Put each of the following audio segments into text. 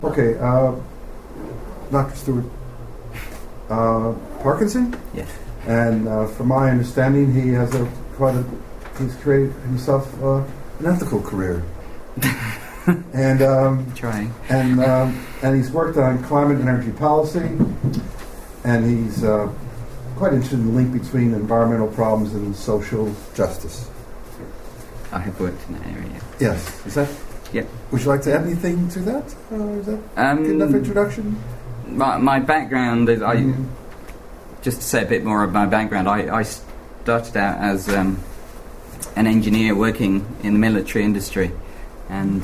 Okay, Dr. Stewart, Parkinson? Yes. And from my understanding, he has he's created himself an ethical career. And trying. And he's worked on climate and energy policy, and he's quite interested in the link between environmental problems and social justice. I have worked in that area. Yes. Is that? Yep. Would you like to add anything to that? Is that good enough introduction? My background is, just to say a bit more of my background, I started out as an engineer working in the military industry, and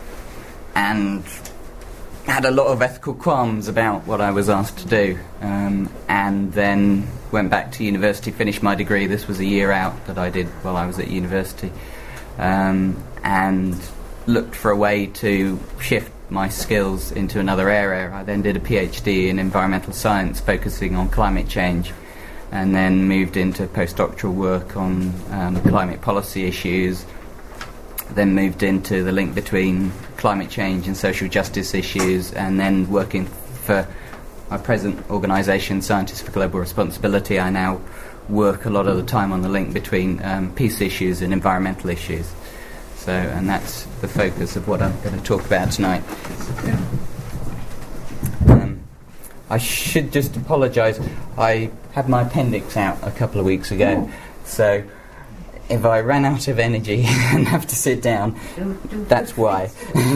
had a lot of ethical qualms about what I was asked to do, and then went back to university, finished my degree. This was a year out that I did while I was at university, and looked for a way to shift my skills into another area. I then did a PhD in environmental science focusing on climate change, and then moved into postdoctoral work on climate policy issues, then moved into the link between climate change and social justice issues, and then working for my present organisation, Scientists for Global Responsibility. I now work a lot of the time on the link between peace issues and environmental issues. So, and that's the focus of what I'm going to talk about tonight. I should just apologise. I had my appendix out a couple of weeks ago, so if I ran out of energy and have to sit down, that's why.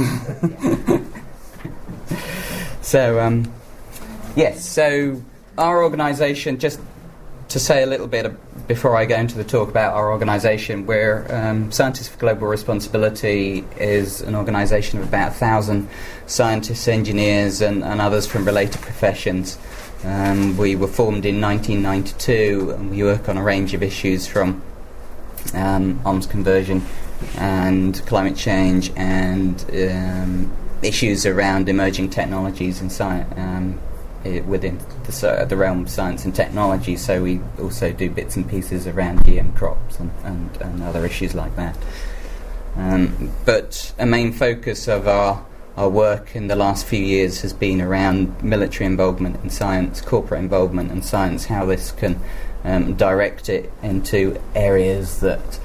So, yes, so our organisation, just to say a little bit before I go into the talk about our organisation, we're Scientists for Global Responsibility is an organisation of about 1,000 scientists, engineers and others from related professions. We were formed in 1992, and we work on a range of issues from arms conversion and climate change and issues around emerging technologies in science, within the realm of science and technology. So we also do bits and pieces around GM crops and other issues like that. But a main focus of our work in the last few years has been around military involvement in science, corporate involvement in science, how this can direct it into areas that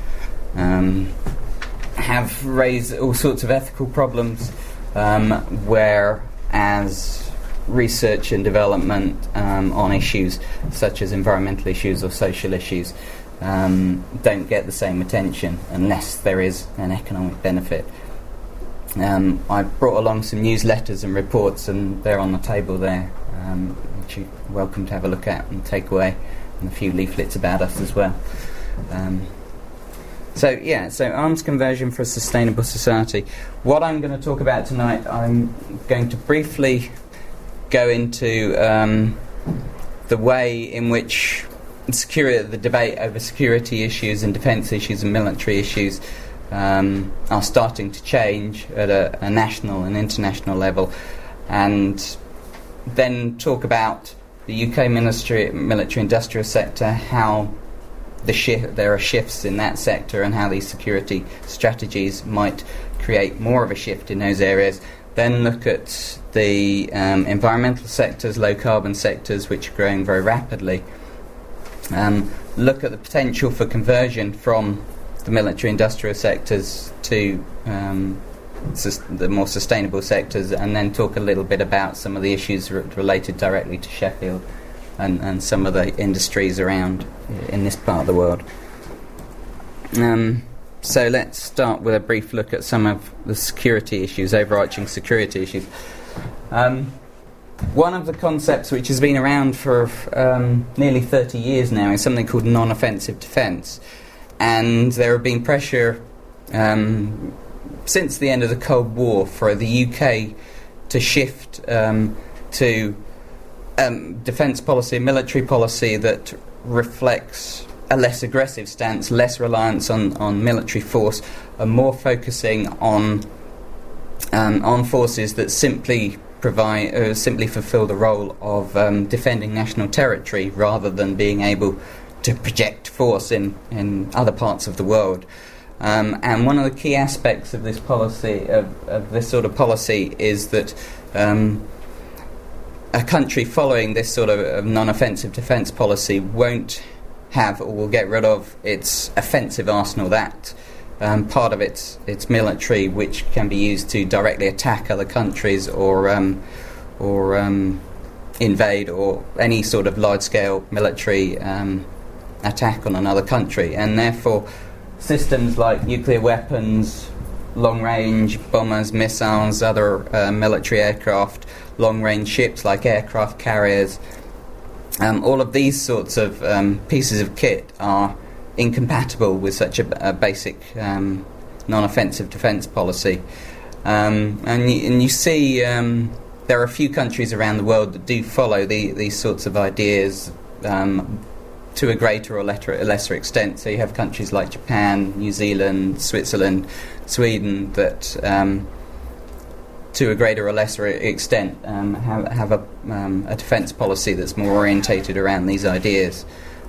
have raised all sorts of ethical problems, whereas research and development on issues such as environmental issues or social issues don't get the same attention unless there is an economic benefit. I brought along some newsletters and reports, and they're on the table there, which you're welcome to have a look at and take away, and a few leaflets about us as well. So arms conversion for a sustainable society. What I'm going to talk about tonight, I'm going to briefly go into the way in which the debate over security issues and defence issues and military issues are starting to change at a national and international level, and then talk about the UK military industrial sector, how there are shifts in that sector and how these security strategies might create more of a shift in those areas. Then look at the environmental sectors, low carbon sectors, which are growing very rapidly. Look at the potential for conversion from the military industrial sectors to the more sustainable sectors, and then talk a little bit about some of the issues related directly to Sheffield and some of the industries around in this part of the world. So let's start with a brief look at some of the security issues, overarching security issues. One of the concepts which has been around for nearly 30 years now is something called non-offensive defence. And there have been pressure since the end of the Cold War for the UK to shift to defence policy, military policy that reflects a less aggressive stance, less reliance on military force, and more focusing on forces that simply fulfil the role of defending national territory rather than being able to project force in other parts of the world. And one of the key aspects of this policy, of this sort of policy, is that a country following this sort of non-offensive defence policy won't have or will get rid of its offensive arsenal, that part of its military which can be used to directly attack other countries or invade, or any sort of large-scale military attack on another country. And therefore systems like nuclear weapons, long-range bombers, missiles, other military aircraft, long-range ships like aircraft carriers, all of these sorts of pieces of kit are incompatible with such a basic non-offensive defence policy. And you see there are a few countries around the world that do follow these sorts of ideas to a greater or lesser extent. So you have countries like Japan, New Zealand, Switzerland, Sweden that to a greater or lesser extent have a defence policy that's more orientated around these ideas.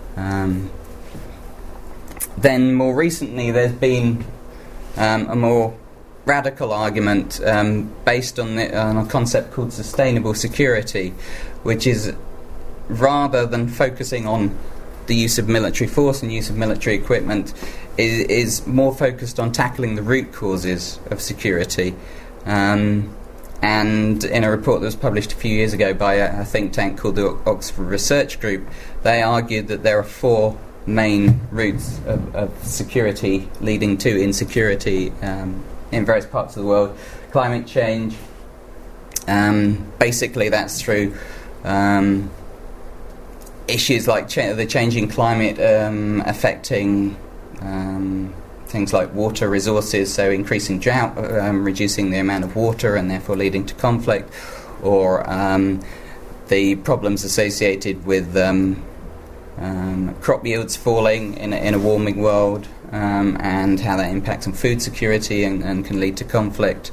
Then more recently there's been a more radical argument based on a concept called sustainable security, which is, rather than focusing on the use of military force and use of military equipment, is more focused on tackling the root causes of security. And in a report that was published a few years ago by a think tank called the Oxford Research Group, they argued that there are four main routes of security leading to insecurity in various parts of the world. Climate change, basically that's through issues like the changing climate affecting things like water resources, so increasing drought, reducing the amount of water and therefore leading to conflict, or the problems associated with crop yields falling in a warming world, and how that impacts on food security and can lead to conflict,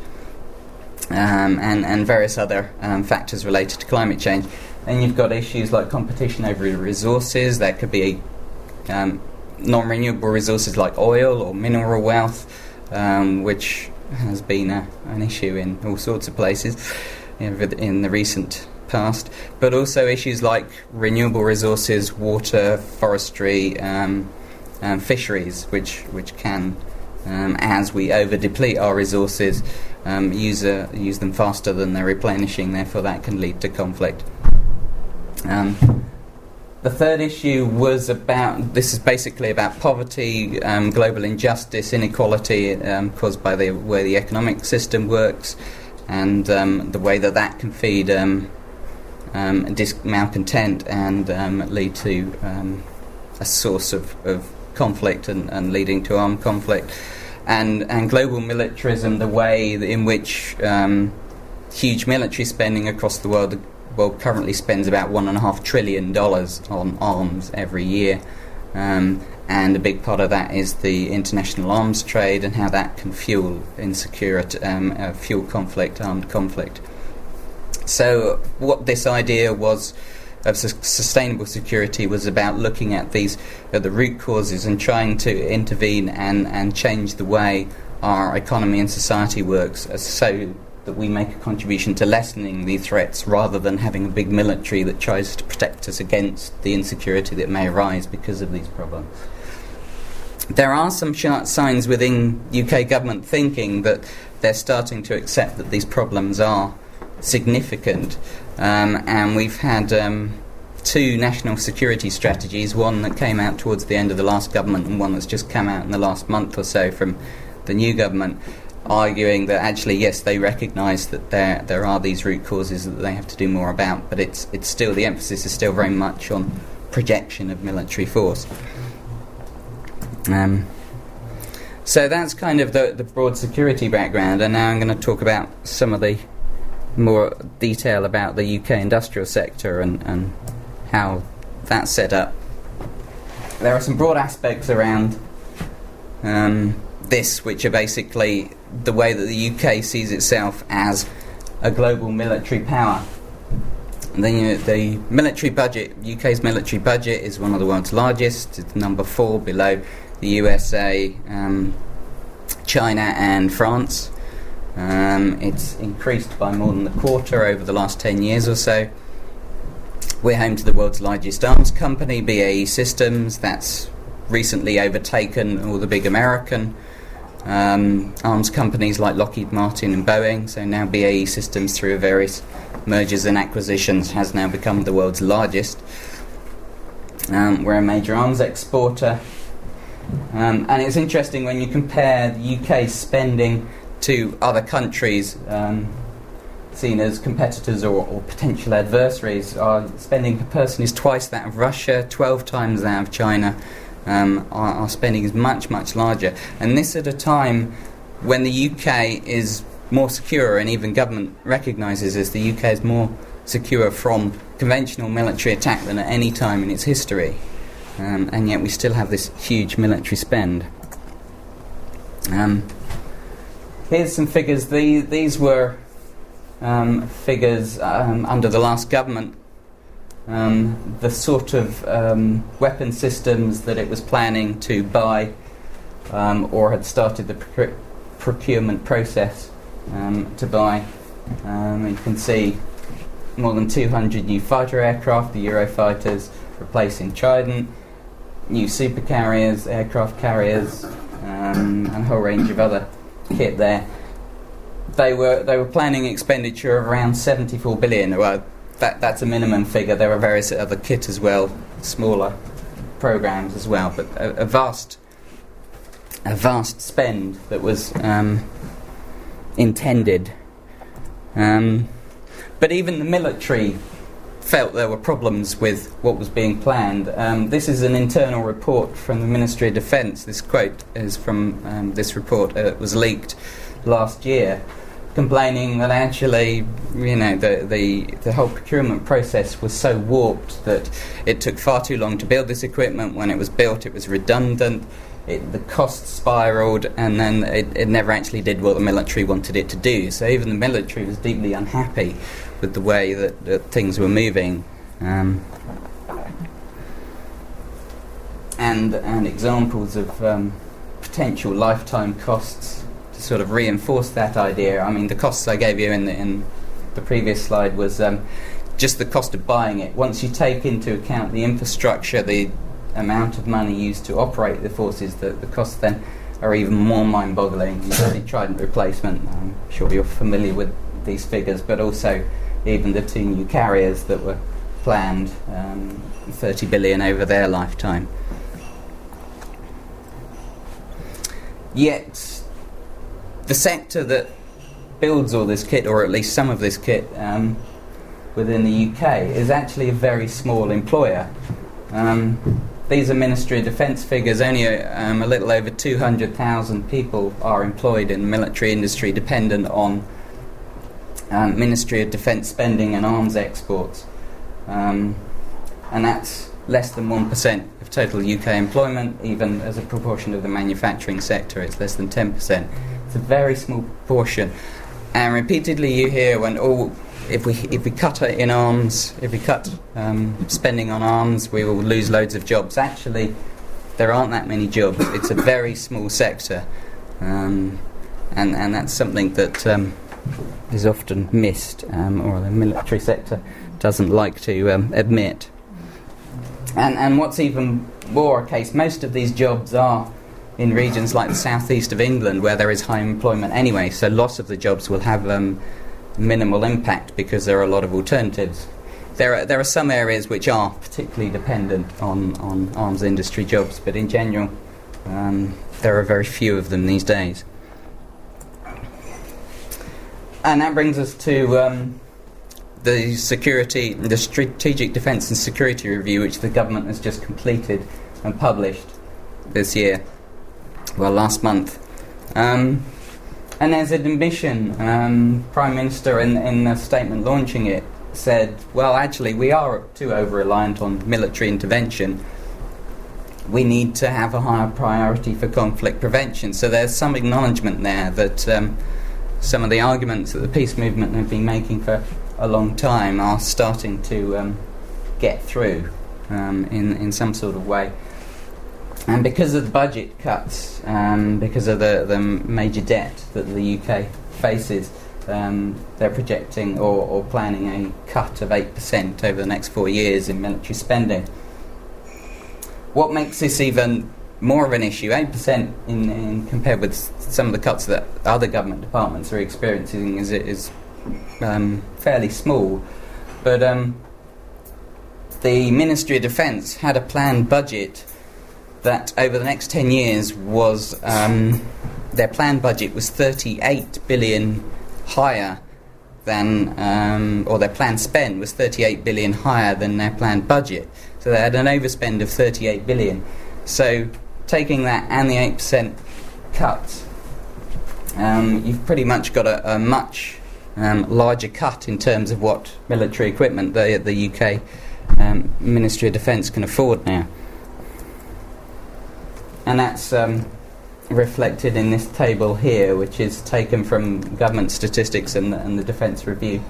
and various other factors related to climate change. And you've got issues like competition over resources. That could be non-renewable resources like oil or mineral wealth, which has been an issue in all sorts of places in the recent past. But also issues like renewable resources, water, forestry, fisheries, which can, as we over-deplete our resources, use them faster than they're replenishing. Therefore, that can lead to conflict. The third issue was this is basically about poverty, global injustice, inequality caused by the way the economic system works, and the way that can feed malcontent and lead to a source of conflict and leading to armed conflict. And global militarism, the way in which huge military spending across the world. The world currently spends about $1.5 trillion on arms every year, and a big part of that is the international arms trade and how that can fuel insecurity, fuel conflict, armed conflict. So what this idea was of sustainable security was about looking at the root causes and trying to intervene and change the way our economy and society works, so that we make a contribution to lessening these threats, rather than having a big military that tries to protect us against the insecurity that may arise because of these problems. There are some signs within UK government thinking that they're starting to accept that these problems are significant, and we've had two national security strategies, one that came out towards the end of the last government and one that's just come out in the last month or so from the new government, arguing that actually, yes, they recognise that there are these root causes that they have to do more about, but it's still, the emphasis is still very much on projection of military force. So that's kind of the broad security background, and now I'm going to talk about some of the more detail about the UK industrial sector and how that's set up. There are some broad aspects around this, which are basically the way that the UK sees itself as a global military power. And then the military budget, UK's military budget is one of the world's largest. It's number 4 below the USA, China and France. It's increased by more than a quarter over the last 10 years or so. We're home to the world's largest arms company, BAE Systems. That's recently overtaken all the big American arms companies like Lockheed Martin and Boeing. So now BAE Systems, through various mergers and acquisitions, has now become the world's largest. We're a major arms exporter. And it's interesting when you compare the UK's spending to other countries seen as competitors or potential adversaries. Our spending per person is twice that of Russia, 12 times that of China. Our spending is much, much larger. And this at a time when the UK is more secure, and even government recognises this, the UK is more secure from conventional military attack than at any time in its history. And yet we still have this huge military spend. Here's some figures. These were figures under the last government. The sort of weapon systems that it was planning to buy or had started the procurement process to buy. You can see more than 200 new fighter aircraft, the Eurofighters replacing Trident, new supercarriers, aircraft carriers, and a whole range of other kit there. They were planning expenditure of around 74 billion. Well, that's a minimum figure. There are various other kit as well, smaller programs as well, but a vast spend that was intended. But even the military felt there were problems with what was being planned. This is an internal report from the Ministry of Defence. This quote is from this report. It was leaked last year, complaining that actually, the whole procurement process was so warped that it took far too long to build this equipment. When it was built, it was redundant. The costs spiralled, and then it never actually did what the military wanted it to do. So even the military was deeply unhappy with the way that things were moving. And examples of potential lifetime costs to sort of reinforce that idea. I mean, the costs I gave you in the previous slide was just the cost of buying it. Once you take into account the infrastructure, the amount of money used to operate the forces, the costs then are even more mind-boggling. You see Trident replacement, I'm sure you're familiar with these figures, but also even the two new carriers that were planned, 30 billion over their lifetime. Yet the sector that builds all this kit, or at least some of this kit within the UK, is actually a very small employer. These are Ministry of Defence figures. Only a little over 200,000 people are employed in the military industry, dependent on Ministry of Defence spending and arms exports. And that's less than 1% of total UK employment. Even as a proportion of the manufacturing sector, it's less than 10%. It's a very small proportion. And repeatedly you hear if we cut it in arms, if we cut spending on arms, we will lose loads of jobs. Actually, there aren't that many jobs. It's a very small sector, and that's something that is often missed, or the military sector doesn't like to admit. And what's even more a case, most of these jobs are in regions like the southeast of England, where there is high employment anyway, so loss of the jobs will have minimal impact because there are a lot of alternatives. There are some areas which are particularly dependent on arms industry jobs, but in general there are very few of them these days. And that brings us to the Strategic Defence and Security Review, which the government has just completed and published this year, last month. And there's an admission. Prime Minister, in the statement launching it, said, well, actually, we are too over-reliant on military intervention. We need to have a higher priority for conflict prevention. So there's some acknowledgement there that some of the arguments that the peace movement have been making for a long time are starting to get through in some sort of way. And because of the budget cuts, because of the major debt that the UK faces, they're projecting or planning a cut of 8% over the next 4 years in military spending. What makes this even more of an issue, 8% in compared with some of the cuts that other government departments are experiencing, is fairly small. But the Ministry of Defence had a planned budget that over the next 10 years was, their planned budget was 38 billion higher than, or their planned spend was 38 billion higher than their planned budget. So they had an overspend of 38 billion. So taking that and the 8% cut, you've pretty much got a much larger cut in terms of what military equipment the UK Ministry of Defence can afford now. And that's reflected in this table here, which is taken from government statistics and the Defence Review.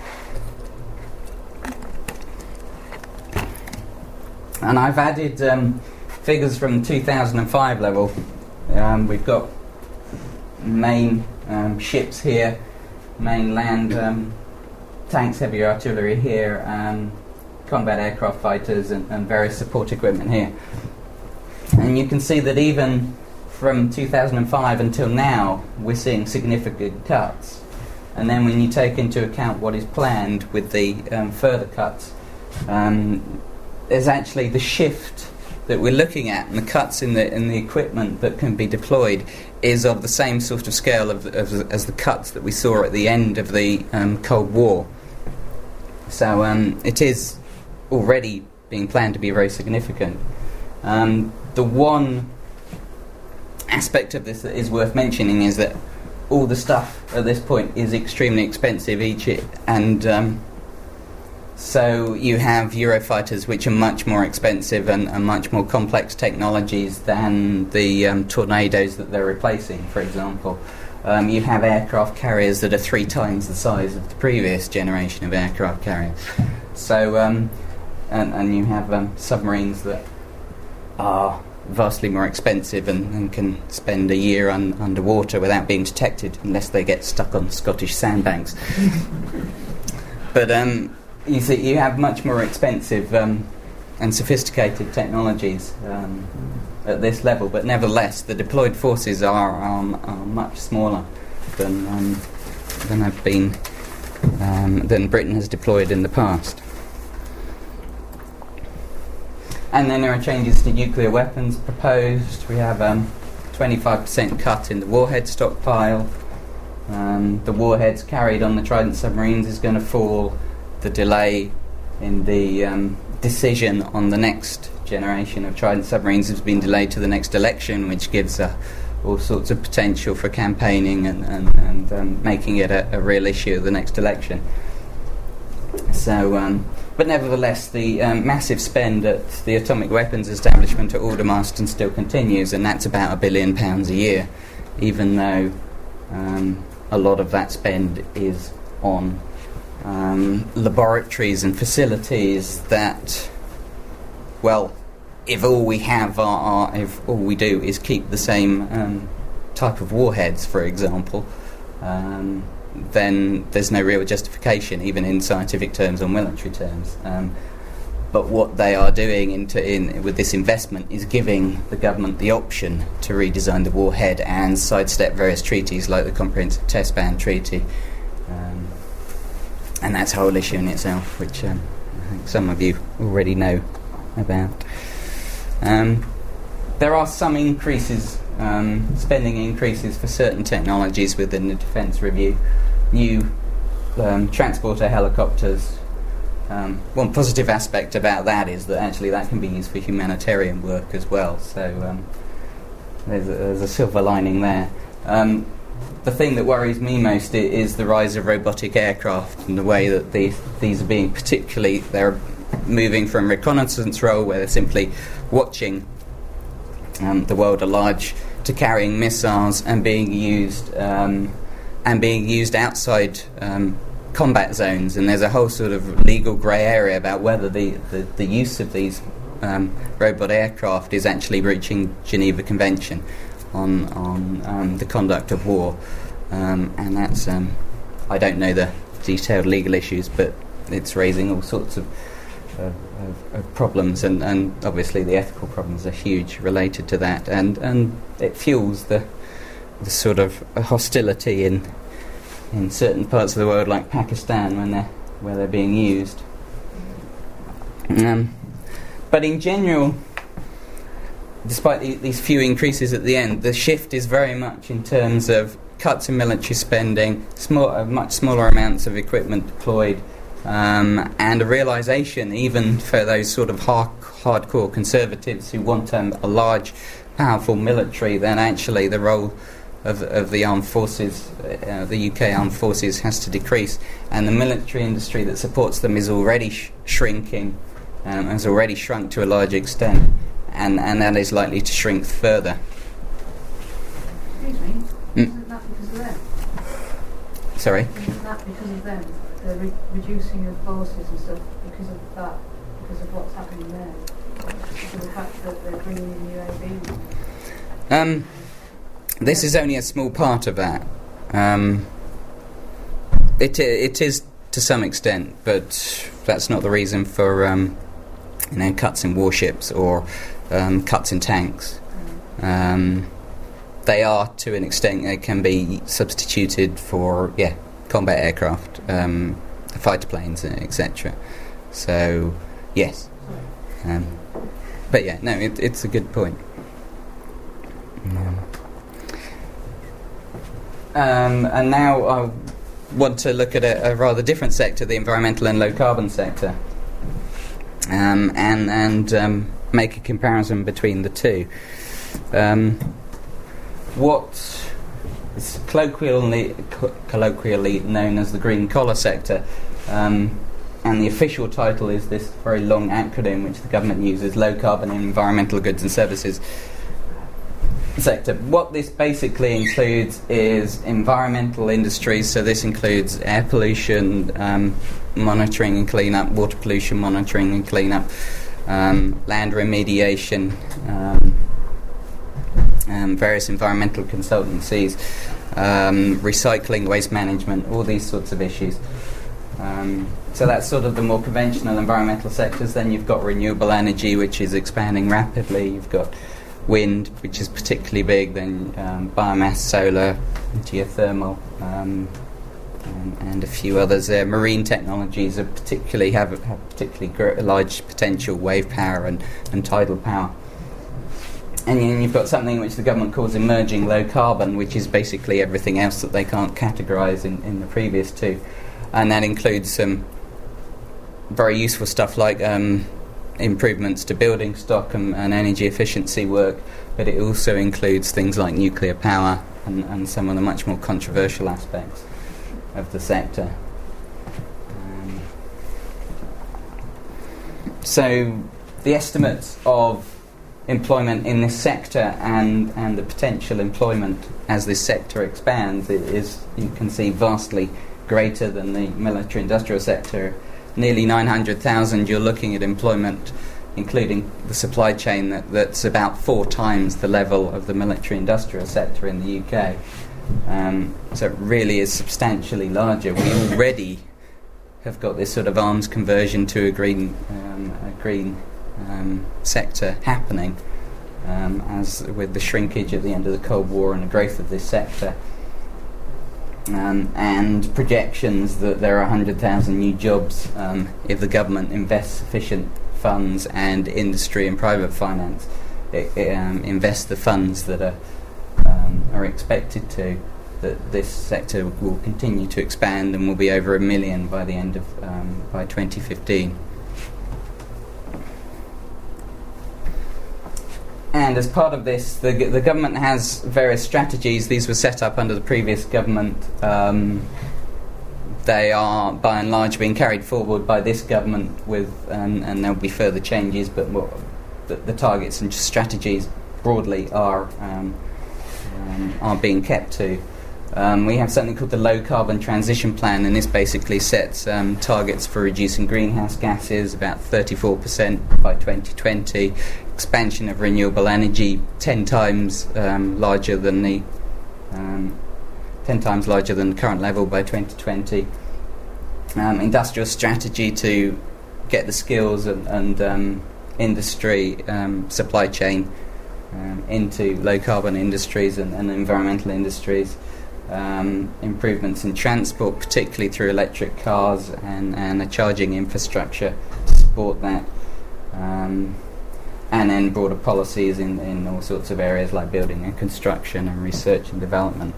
And I've added figures from 2005 level. We've got main ships here, main land tanks, heavy artillery here, combat aircraft fighters and various support equipment here. And you can see that even from 2005 until now, we're seeing significant cuts. And then when you take into account what is planned with the further cuts, there's actually the shift that we're looking at, and the cuts in the equipment that can be deployed is of the same sort of scale as the cuts that we saw at the end of the Cold War. So it is already being planned to be very significant. The one aspect of this that is worth mentioning is that all the stuff at this point is extremely expensive so you have Eurofighters which are much more expensive and much more complex technologies than the Tornadoes that they're replacing, for example. You have aircraft carriers that are 3 times the size of the previous generation of aircraft carriers. So, and you have submarines that are vastly more expensive and can spend a year underwater without being detected unless they get stuck on Scottish sandbanks. But you see, you have much more expensive and sophisticated technologies at this level, but nevertheless the deployed forces are much smaller than have been than Britain has deployed in the past. And then there are changes to nuclear weapons proposed. We have 25% cut in the warhead stockpile. The warheads carried on the Trident submarines is going to fall. The delay in the decision on the next generation of Trident submarines has been delayed to the next election, which gives all sorts of potential for campaigning and making it a real issue at the next election. So, but nevertheless, the massive spend at the Atomic Weapons Establishment at Aldermaston still continues, and that's about £1 billion a year, even though a lot of that spend is on laboratories and facilities that, well, if all we have if all we do is keep the same type of warheads, for example, then there's no real justification, even in scientific terms or military terms. But what they are doing with this investment is giving the government the option to redesign the warhead and sidestep various treaties like the Comprehensive Test Ban Treaty. And that's a whole issue in itself, which I think some of you already know about. There are some increases, spending increases for certain technologies within the Defence Review. New transporter helicopters. One positive aspect about that is that actually that can be used for humanitarian work as well. So there's a silver lining there. The thing that worries me most is the rise of robotic aircraft and the way that these are being particularly, they're moving from reconnaissance role where they're simply watching the world at large to carrying missiles and being used outside combat zones, and there's a whole sort of legal grey area about whether the use of these robot aircraft is actually breaching Geneva Convention on the conduct of war, and that's I don't know the detailed legal issues, but it's raising all sorts of problems, and obviously the ethical problems are huge related to that, and it fuels the sort of hostility in certain parts of the world, like Pakistan, where they're being used. But in general, despite these few increases at the end, the shift is very much in terms of cuts in military spending, much smaller amounts of equipment deployed, and a realisation, even for those sort of hardcore conservatives who want a large, powerful military, then actually the role of the armed forces, the UK armed forces, has to decrease, and the military industry that supports them is already shrinking, has already shrunk to a large extent, and that is likely to shrink further. Excuse me, isn't that because of them? Sorry? Isn't that because of them? The reducing of forces and stuff, because of that, because of what's happening there? Because of the fact that they're bringing in UAVs? This is only a small part of that. It is to some extent, but that's not the reason for cuts in warships or cuts in tanks. They are, to an extent, they can be substituted for combat aircraft, fighter planes, etc. So yes, but it's a good point. And now I want to look at a rather different sector, the environmental and low carbon sector, and make a comparison between the two. What is colloquially known as the green collar sector, and the official title is this very long acronym which the government uses, low carbon and environmental goods and services sector. What this basically includes is environmental industries, so this includes air pollution monitoring and cleanup, water pollution monitoring and cleanup, land remediation, various environmental consultancies, recycling, waste management, all these sorts of issues. So that's sort of the more conventional environmental sectors. Then you've got renewable energy, which is expanding rapidly. You've got wind, which is particularly big, then biomass, solar, geothermal, and a few others. Marine technologies have particularly large potential, wave power and tidal power. And then you've got something which the government calls emerging low carbon, which is basically everything else that they can't categorise in the previous two. And that includes some very useful stuff like improvements to building stock and energy efficiency work, but it also includes things like nuclear power and some of the much more controversial aspects of the sector. So the estimates of employment in this sector and the potential employment as this sector expands is, you can see, vastly greater than the military industrial sector. Nearly 900,000, you're looking at employment, including the supply chain, that's about 4 times the level of the military industrial sector in the UK. So it really is substantially larger. We already have got this sort of arms conversion to a green sector happening, as with the shrinkage at the end of the Cold War and the growth of this sector. And projections that there are 100,000 new jobs if the government invests sufficient funds and industry and private finance invest the funds that are expected to, that this sector will continue to expand and will be over 1 million by the end of by 2015. And as part of this, the government has various strategies. These were set up under the previous government. They are, by and large, being carried forward by this government, and there will be further changes, but the targets and strategies broadly are being kept to. We have something called the Low Carbon Transition Plan, and this basically sets targets for reducing greenhouse gases about 34% by 2020, expansion of renewable energy 10 times larger than the 10 times larger than the current level by 2020, industrial strategy to get the skills and industry supply chain into low carbon industries and environmental industries. Improvements in transport, particularly through electric cars and a charging infrastructure to support that, and then broader policies in all sorts of areas like building and construction and research and development.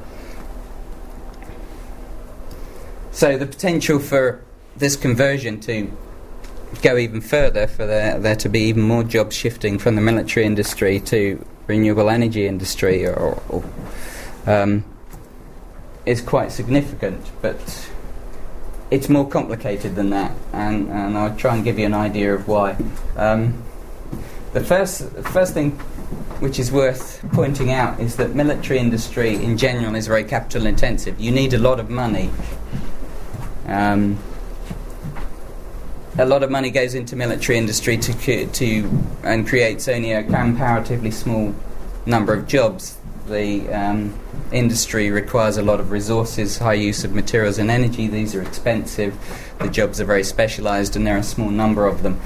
So the potential for this conversion to go even further, for there to be even more jobs shifting from the military industry to renewable energy industry is quite significant, but it's more complicated than that, and I'll try and give you an idea of why. The first thing which is worth pointing out is that military industry in general is very capital intensive. You need a lot of money. A lot of money goes into military industry and creates only a comparatively small number of jobs. The industry requires a lot of resources, high use of materials and energy. These are expensive. The jobs are very specialised, and there are a small number of them.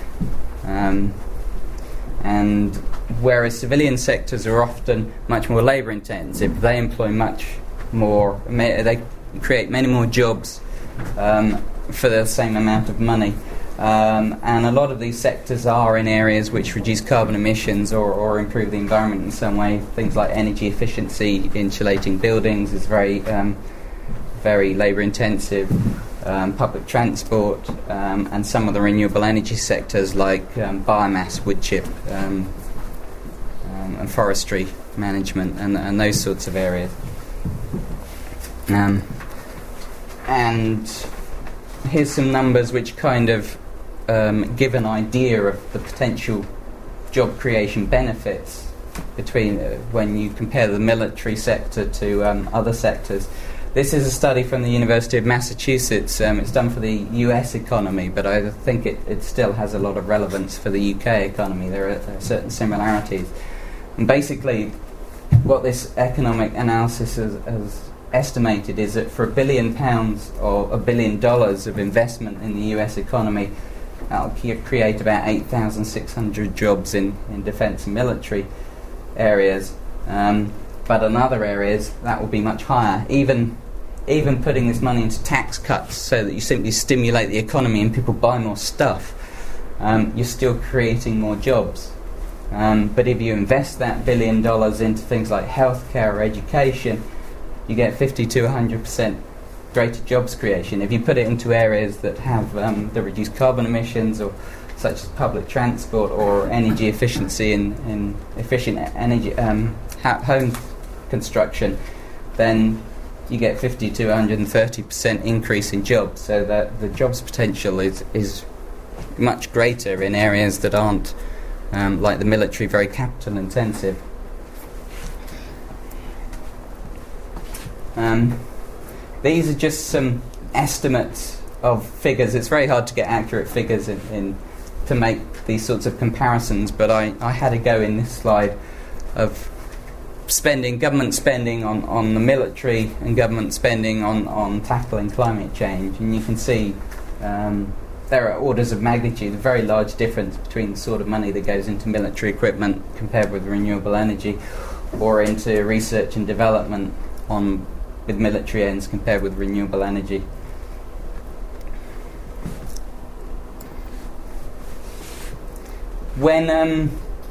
And whereas civilian sectors are often much more labour intensive, they employ much more. They create many more jobs for the same amount of money. And a lot of these sectors are in areas which reduce carbon emissions or improve the environment in some way. Things like energy efficiency, insulating buildings is very labour intensive. Public transport and some of the renewable energy sectors like biomass, wood chip, and forestry management and those sorts of areas. And here's some numbers which kind of give an idea of the potential job creation benefits between when you compare the military sector to other sectors. This is a study from the University of Massachusetts. It's done for the US economy, but I think it still has a lot of relevance for the UK economy. There are certain similarities. And basically, what this economic analysis has estimated is that for £1 billion or $1 billion of investment in the US economy, that'll create about 8,600 jobs in defence and military areas. But in other areas, that will be much higher. Even putting this money into tax cuts so that you simply stimulate the economy and people buy more stuff, you're still creating more jobs. But if you invest that $1 billion into things like healthcare or education, you get 50 to 100% greater jobs creation. If you put it into areas that have the reduced carbon emissions, or such as public transport or energy efficiency in efficient energy home construction, then you get 50 to 130% increase in jobs. So that the jobs potential is much greater in areas that aren't like the military, very capital intensive. These are just some estimates of figures. It's very hard to get accurate figures to make these sorts of comparisons, but I had a go in this slide of government spending on the military and government spending on tackling climate change, and you can see there are orders of magnitude, a very large difference between the sort of money that goes into military equipment compared with renewable energy, or into research and development with military ends compared with renewable energy. When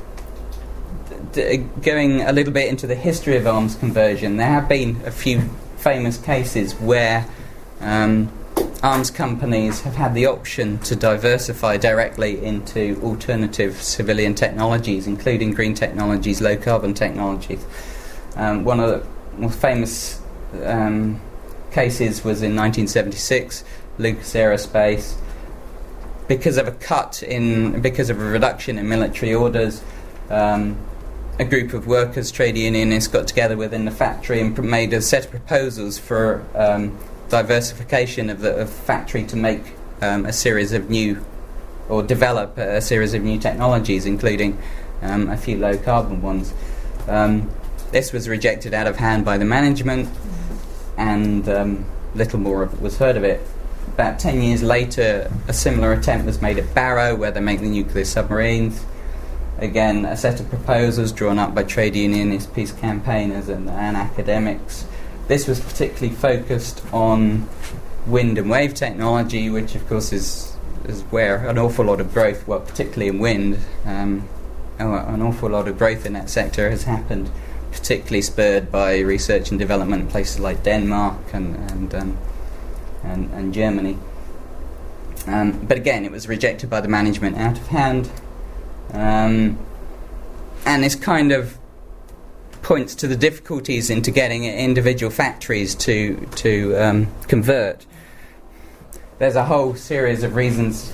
going a little bit into the history of arms conversion, there have been a few famous cases where arms companies have had the option to diversify directly into alternative civilian technologies, including green technologies, low carbon technologies. One of the most famous cases was in 1976, Lucas Aerospace. Because of a reduction in military orders, a group of workers, trade unionists, got together within the factory and made a set of proposals for diversification of the factory to make a series of new, or develop a series of new technologies, including a few low carbon ones. This was rejected out of hand by the management, and little more was heard of it. About 10 years later, a similar attempt was made at Barrow, where they make the nuclear submarines. Again, a set of proposals drawn up by trade unionists, peace campaigners and academics. This was particularly focused on wind and wave technology, which of course is where an awful lot of growth, well, particularly in wind, an awful lot of growth in that sector has happened, particularly spurred by research and development in places like Denmark and Germany. But again, it was rejected by the management out of hand. And this kind of points to the difficulties into getting individual factories to convert. There's a whole series of reasons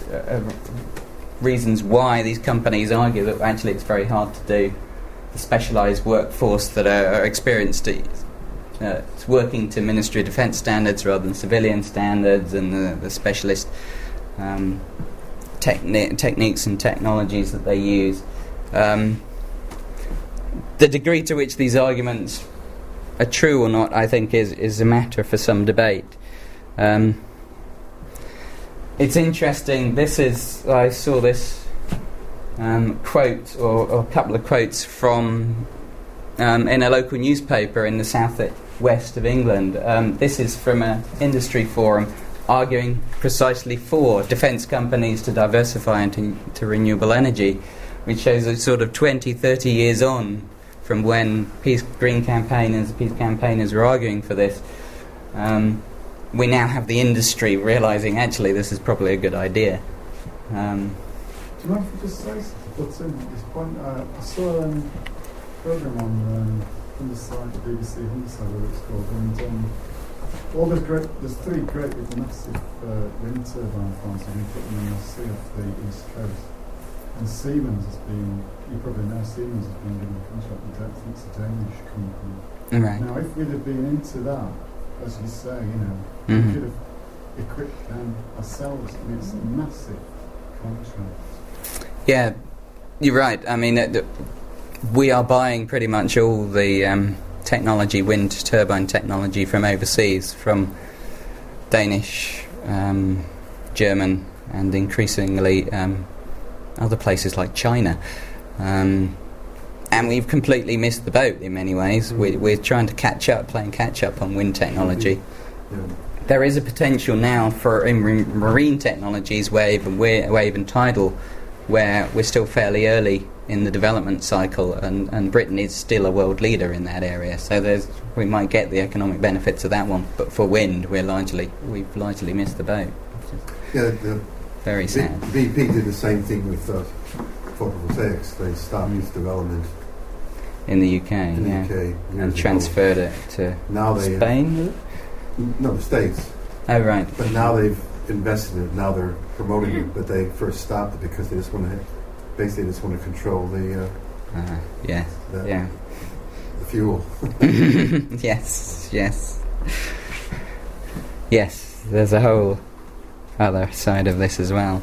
why these companies argue that actually it's very hard to do. The specialised workforce that are experienced it's working to Ministry of Defence standards rather than civilian standards, and the specialist techniques and technologies that they use. The degree to which these arguments are true or not, I think, is a matter for some debate. It's interesting. I saw this quote or a couple of quotes from in a local newspaper in the south-west of England. This is from an industry forum arguing precisely for defence companies to diversify into renewable energy, which shows a sort of 20, 30 years on from when peace campaigners were arguing for this. We now have the industry realising actually this is probably a good idea. Do you mind if you just say what's in at this point? I saw a programme on Humberside, BBC Humberside, whatever it's called, and there's three great big massive wind turbine farms have been putting in the sea off the east coast. And Siemens has been, you probably know Siemens has been given a contract, I don't think it's a Danish company. Right. Now, if we'd have been into that, as you say, we could have equipped them ourselves. I mean, it's a massive contract. Yeah, you're right. I mean, we are buying pretty much all the technology, wind turbine technology from overseas, from Danish, German, and increasingly other places like China. And we've completely missed the boat in many ways. We're trying to playing catch up on wind technology. Yeah. There is a potential now for in marine technologies, wave and tidal, where we're still fairly early in the development cycle, and Britain is still a world leader in that area. So we might get the economic benefits of that one, but for wind, we've largely missed the boat. Yeah, Very sad. BP did the same thing with photovoltaics. They stopped its development in the UK, and transferred it to Spain. No, the States. Oh, right. But now they've invested in it. Now they're promoting it. But they first stopped it because they just want to control the the fuel. Yes. There's a whole other side of this as well.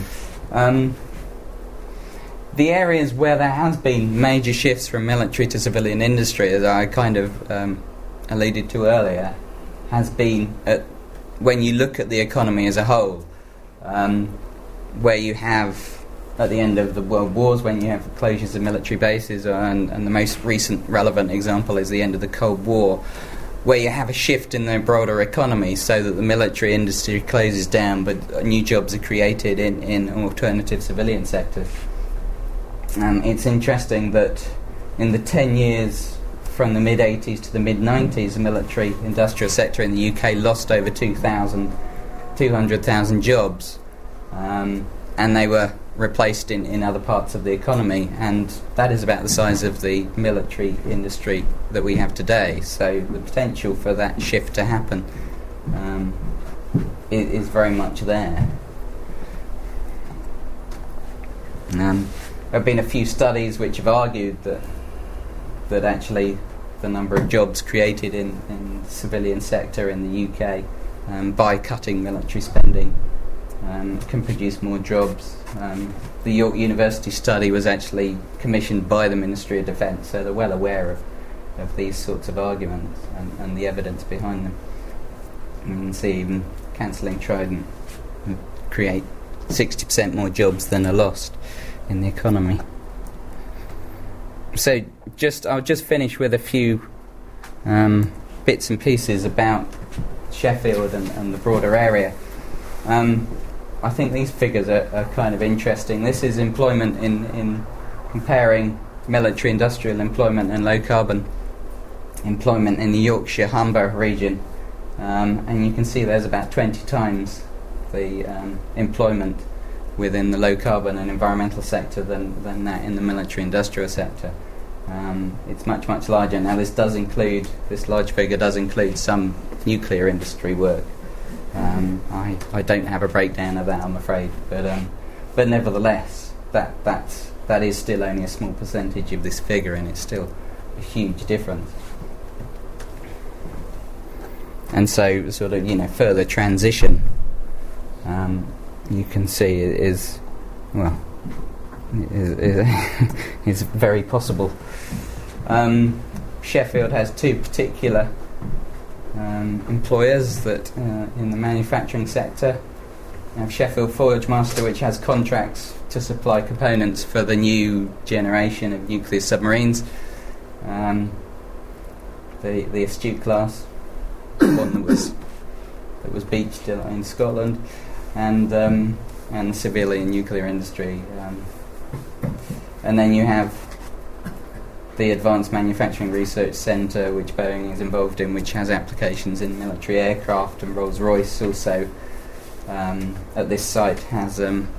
The areas where there has been major shifts from military to civilian industry, as I kind of alluded to earlier, has been when you look at the economy as a whole, where you have, at the end of the World Wars, when you have closures of military bases, and the most recent relevant example is the end of the Cold War, where you have a shift in the broader economy so that the military industry closes down but new jobs are created in alternative civilian sectors. It's interesting that in the 10 years from the mid-80s to the mid-90s, the military industrial sector in the UK lost over 200,000 jobs, and they were replaced in other parts of the economy, and that is about the size of the military industry that we have today. So the potential for that shift to happen is very much there. There have been a few studies which have argued that that actually the number of jobs created in the civilian sector in the UK by cutting military spending can produce more jobs. The York University study was actually commissioned by the Ministry of Defence, so they're well aware of these sorts of arguments and the evidence behind them. You can see even cancelling Trident would create 60% more jobs than are lost in the economy. So I'll just finish with a few bits and pieces about Sheffield and the broader area. I think these figures are kind of interesting. This is employment in comparing military industrial employment and low carbon employment in the Yorkshire Humber region, and you can see there's about 20 times the employment within the low carbon and environmental sector than that in the military industrial sector. It's much larger. Now this large figure does include some nuclear industry work. I don't have a breakdown of that, I'm afraid, but nevertheless that is still only a small percentage of this figure, and it's still a huge difference. And so sort of further transition you can see is very possible. Sheffield has two particular employers that in the manufacturing sector. You have Sheffield Forgemaster, which has contracts to supply components for the new generation of nuclear submarines, the Astute class, one that was beached in Scotland, and the civilian nuclear industry, and then you have the Advanced Manufacturing Research Centre, which Boeing is involved in, which has applications in military aircraft, and Rolls-Royce also at this site has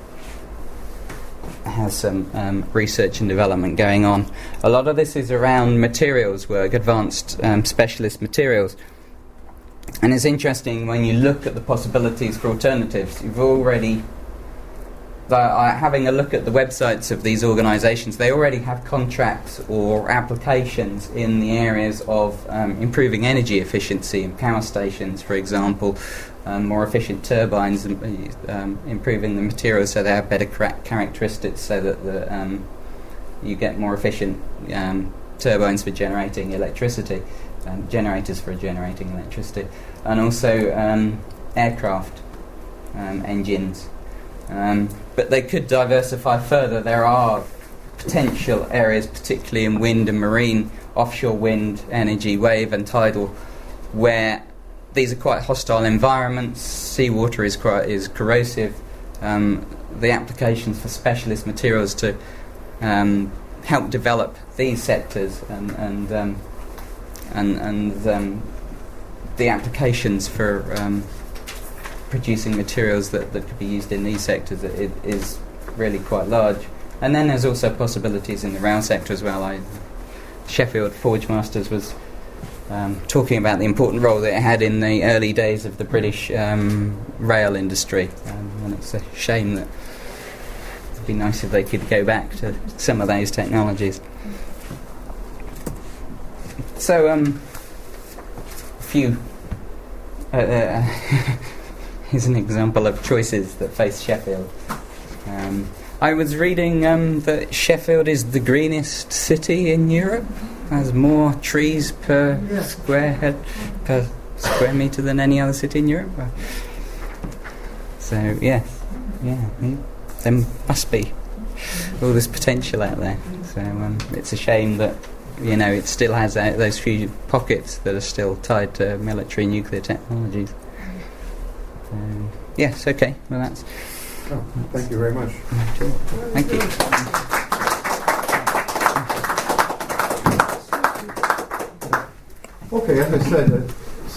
some research and development going on. A lot of this is around materials work, advanced specialist materials. And it's interesting when you look at the possibilities for alternatives. You've already, having a look at the websites of these organisations, they already have contracts or applications in the areas of improving energy efficiency in power stations, for example, more efficient turbines, improving the materials so they have better characteristics, so that you get more efficient turbines for generating electricity. Generators for generating electricity, and also aircraft engines. But they could diversify further. There are potential areas, particularly in wind and marine, offshore wind energy, wave and tidal, where these are quite hostile environments. Seawater is corrosive. The applications for specialist materials to help develop these sectors and the applications for producing materials that could be used in these sectors is really quite large. And then there's also possibilities in the rail sector as well. Sheffield Forgemasters was talking about the important role that it had in the early days of the British rail industry, and it's a shame that it'd be nice if they could go back to some of those technologies. So, a few. Here's an example of choices that face Sheffield. I was reading that Sheffield is the greenest city in Europe. Has more trees per square metre than any other city in Europe. So, yes, there must be all this potential out there. So, it's a shame that it still has those few pockets that are still tied to military nuclear technologies. Yes, okay. Well, that's. Oh, thank you very much. Thank you. Okay, as I said,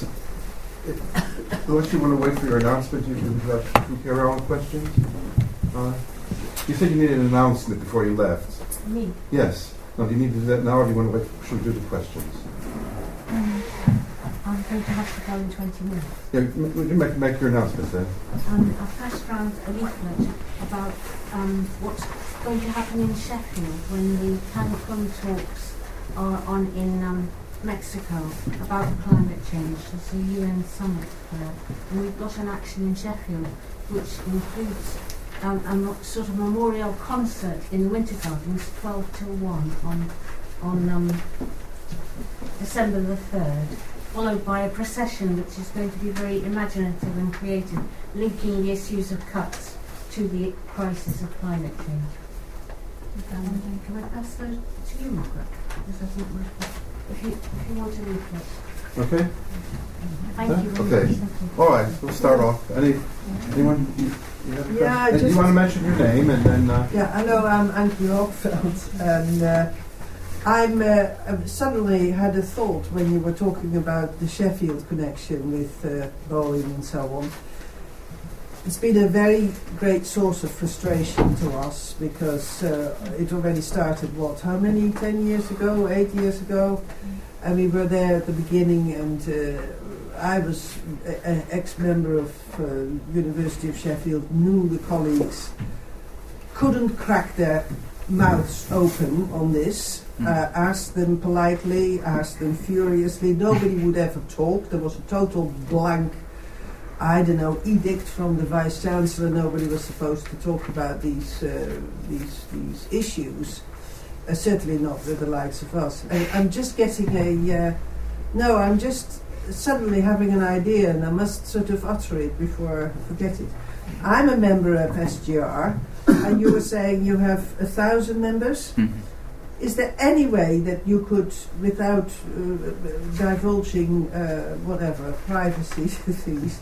unless you want to wait for your announcement, you can carry on with questions. You said you needed an announcement before you left. Me? Yes. Now, do you need to do that now, or do you want to wait? Should we do the questions? I'm going to have to go in 20 minutes. Yeah, you make your announcement then. I've passed around a leaflet about what's going to happen in Sheffield when the California talks in Mexico about climate change. There's a UN summit there, and we've got an action in Sheffield which includes a sort of memorial concert in the Winter Gardens, 12 till 1 on December the 3rd, followed by a procession which is going to be very imaginative and creative, linking the issues of cuts to the crisis of climate change. Can I pass those to you, Margaret? This doesn't work. If you want to leave it. Okay. Thank you. Okay. Thank you. All right. We'll start off. Anyone? You have a Yeah, question? You want to mention your name and then? Yeah, hello. I'm Ankie Hochveld, and I've suddenly had a thought when you were talking about the Sheffield connection with Boeing and so on. It's been a very great source of frustration to us because it already started, how many, 10 years ago, 8 years ago? And we were there at the beginning, and I was an ex-member of University of Sheffield, knew the colleagues, couldn't crack their mouths open on this, asked them politely, asked them furiously, nobody would ever talk, there was a total blank edict from the Vice Chancellor. Nobody was supposed to talk about these issues. Certainly not with the likes of us. I'm just getting I'm just suddenly having an idea, and I must sort of utter it before I forget it. I'm a member of SGR, and you were saying you have 1,000 members. Mm-hmm. Is there any way that you could, without divulging privacy things,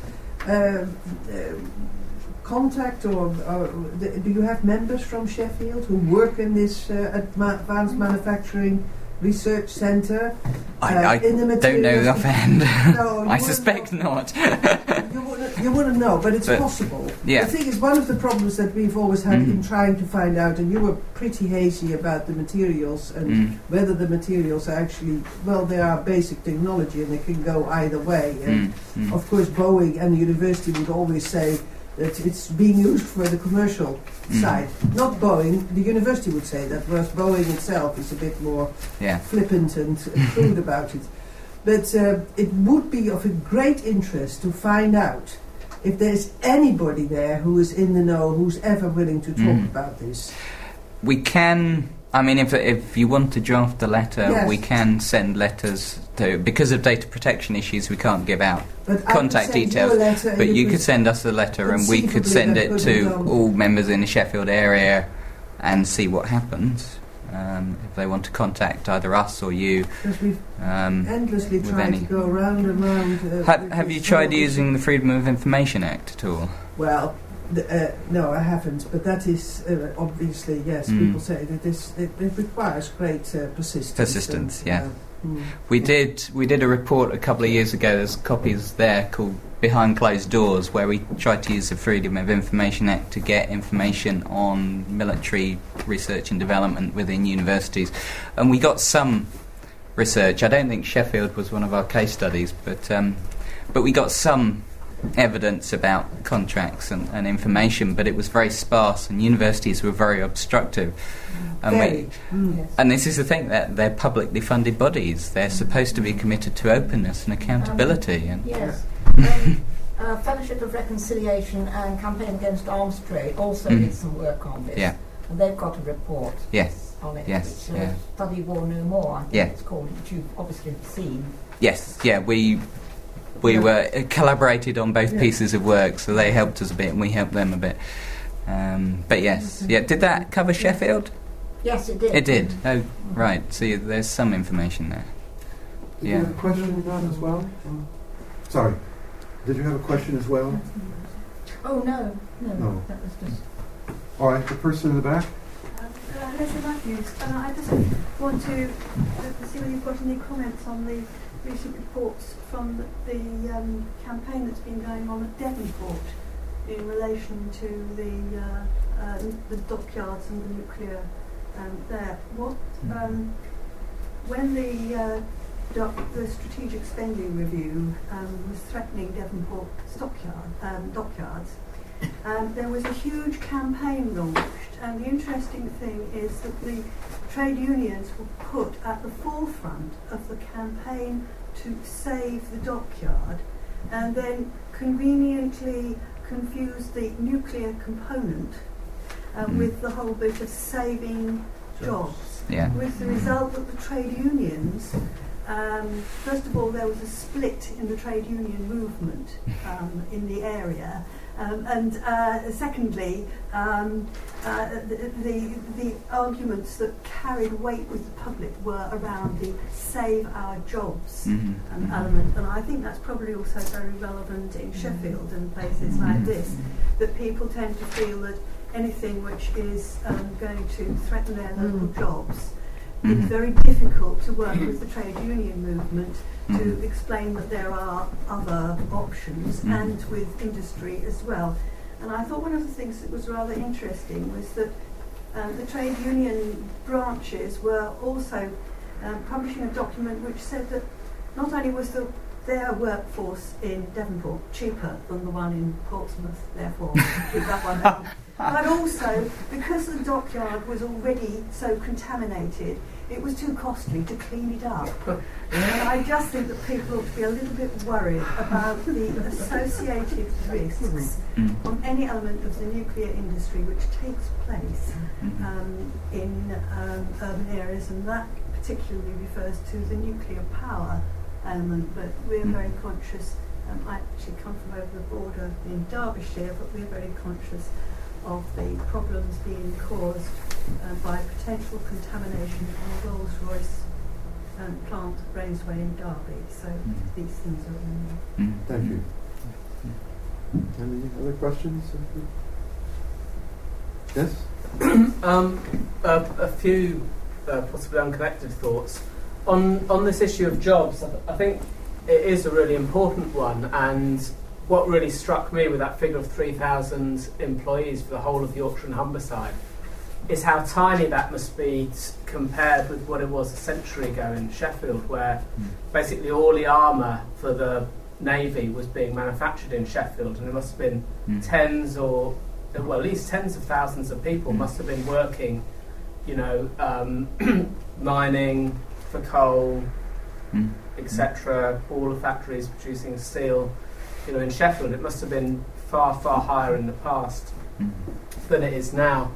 contact or do you have members from Sheffield who work in this advanced manufacturing research centre? I don't know offhand. No, I suspect not. You wouldn't know, but it's possible. Yeah. The thing is, one of the problems that we've always had in trying to find out, and you were pretty hazy about the materials and whether the materials are actually, they are basic technology and they can go either way. And of course, Boeing and the university would always say that it's being used for the commercial side. Not Boeing, the university would say that, whereas Boeing itself is a bit more flippant and crude about it. But it would be of a great interest to find out if there's anybody there who is in the know, who's ever willing to talk about this. We can, if you want to draft a letter, we can send letters to, because of data protection issues, we can't give out contact details, but you could send us a letter and we could send it to all members in the Sheffield area and see what happens. If they want to contact either us or you. Because we've endlessly tried to go round and round. Have you tried using the Freedom of Information Act at all? Well, no, I haven't. But that is obviously, yes, people say that it requires great persistence. Persistence, We did a report a couple of years ago. There's copies there called Behind Closed Doors, where we tried to use the Freedom of Information Act to get information on military research and development within universities, and we got some research. I don't think Sheffield was one of our case studies, but we got some evidence about contracts and information, but it was very sparse, and universities were very obstructive. And this is the thing, that they're publicly funded bodies. They're supposed to be committed to openness and accountability. Fellowship of Reconciliation and Campaign Against Arms Trade also did some work on this. And they've got a report on it. Study War No More, I think it's called, which you've obviously seen. We were collaborated on both pieces of work, so they helped us a bit and we helped them a bit. Did that cover Sheffield? Yes, it did. It did. Oh, right. So there's some information there. Did you have a question about it as well? Sorry. Did you have a question as well? Oh, no. That was just... All right, the person in the back. Leslie Matthews. I just want to see whether you've got any comments on the recent reports from the campaign that's been going on at Devonport in relation to the dockyards and the nuclear there. When the strategic spending review was threatening Devonport dockyards, there was a huge campaign launched, and the interesting thing is that the trade unions were put at the forefront of the campaign to save the dockyard, and then conveniently confused the nuclear component with the whole bit of saving jobs, with the result that the trade unions, first of all, there was a split in the trade union movement in the area, and secondly, the arguments that carried weight with the public were around the save our jobs element, and I think that's probably also very relevant in Sheffield and places like this, that people tend to feel that anything which is going to threaten their local jobs, it's very difficult to work with the trade union movement to explain that there are other options, and with industry as well. And I thought one of the things that was rather interesting was that the trade union branches were also publishing a document which said that not only was their workforce in Devonport cheaper than the one in Portsmouth, therefore keep that one out, but also because the dockyard was already so contaminated, it was too costly to clean it up. And I just think that people ought to be a little bit worried about the associated risks on any element of the nuclear industry which takes place in urban areas, and that particularly refers to the nuclear power element, but we're very conscious. I actually come from over the border in Derbyshire, but we're very conscious of the problems being caused by potential contamination from a Rolls-Royce plant at Brainsway in Derby. So these things are in there. Thank you. Any other questions? Yes? A few possibly unconnected thoughts. On this issue of jobs, I think it is a really important one, and what really struck me with that figure of 3,000 employees for the whole of Yorkshire and Humberside is how tiny that must be compared with what it was a century ago in Sheffield, where basically all the armour for the Navy was being manufactured in Sheffield, and there must have been tens or, well, at least tens of thousands of people must have been working, mining for coal, etc., all the factories producing steel. In Sheffield, it must have been far, far higher in the past than it is now.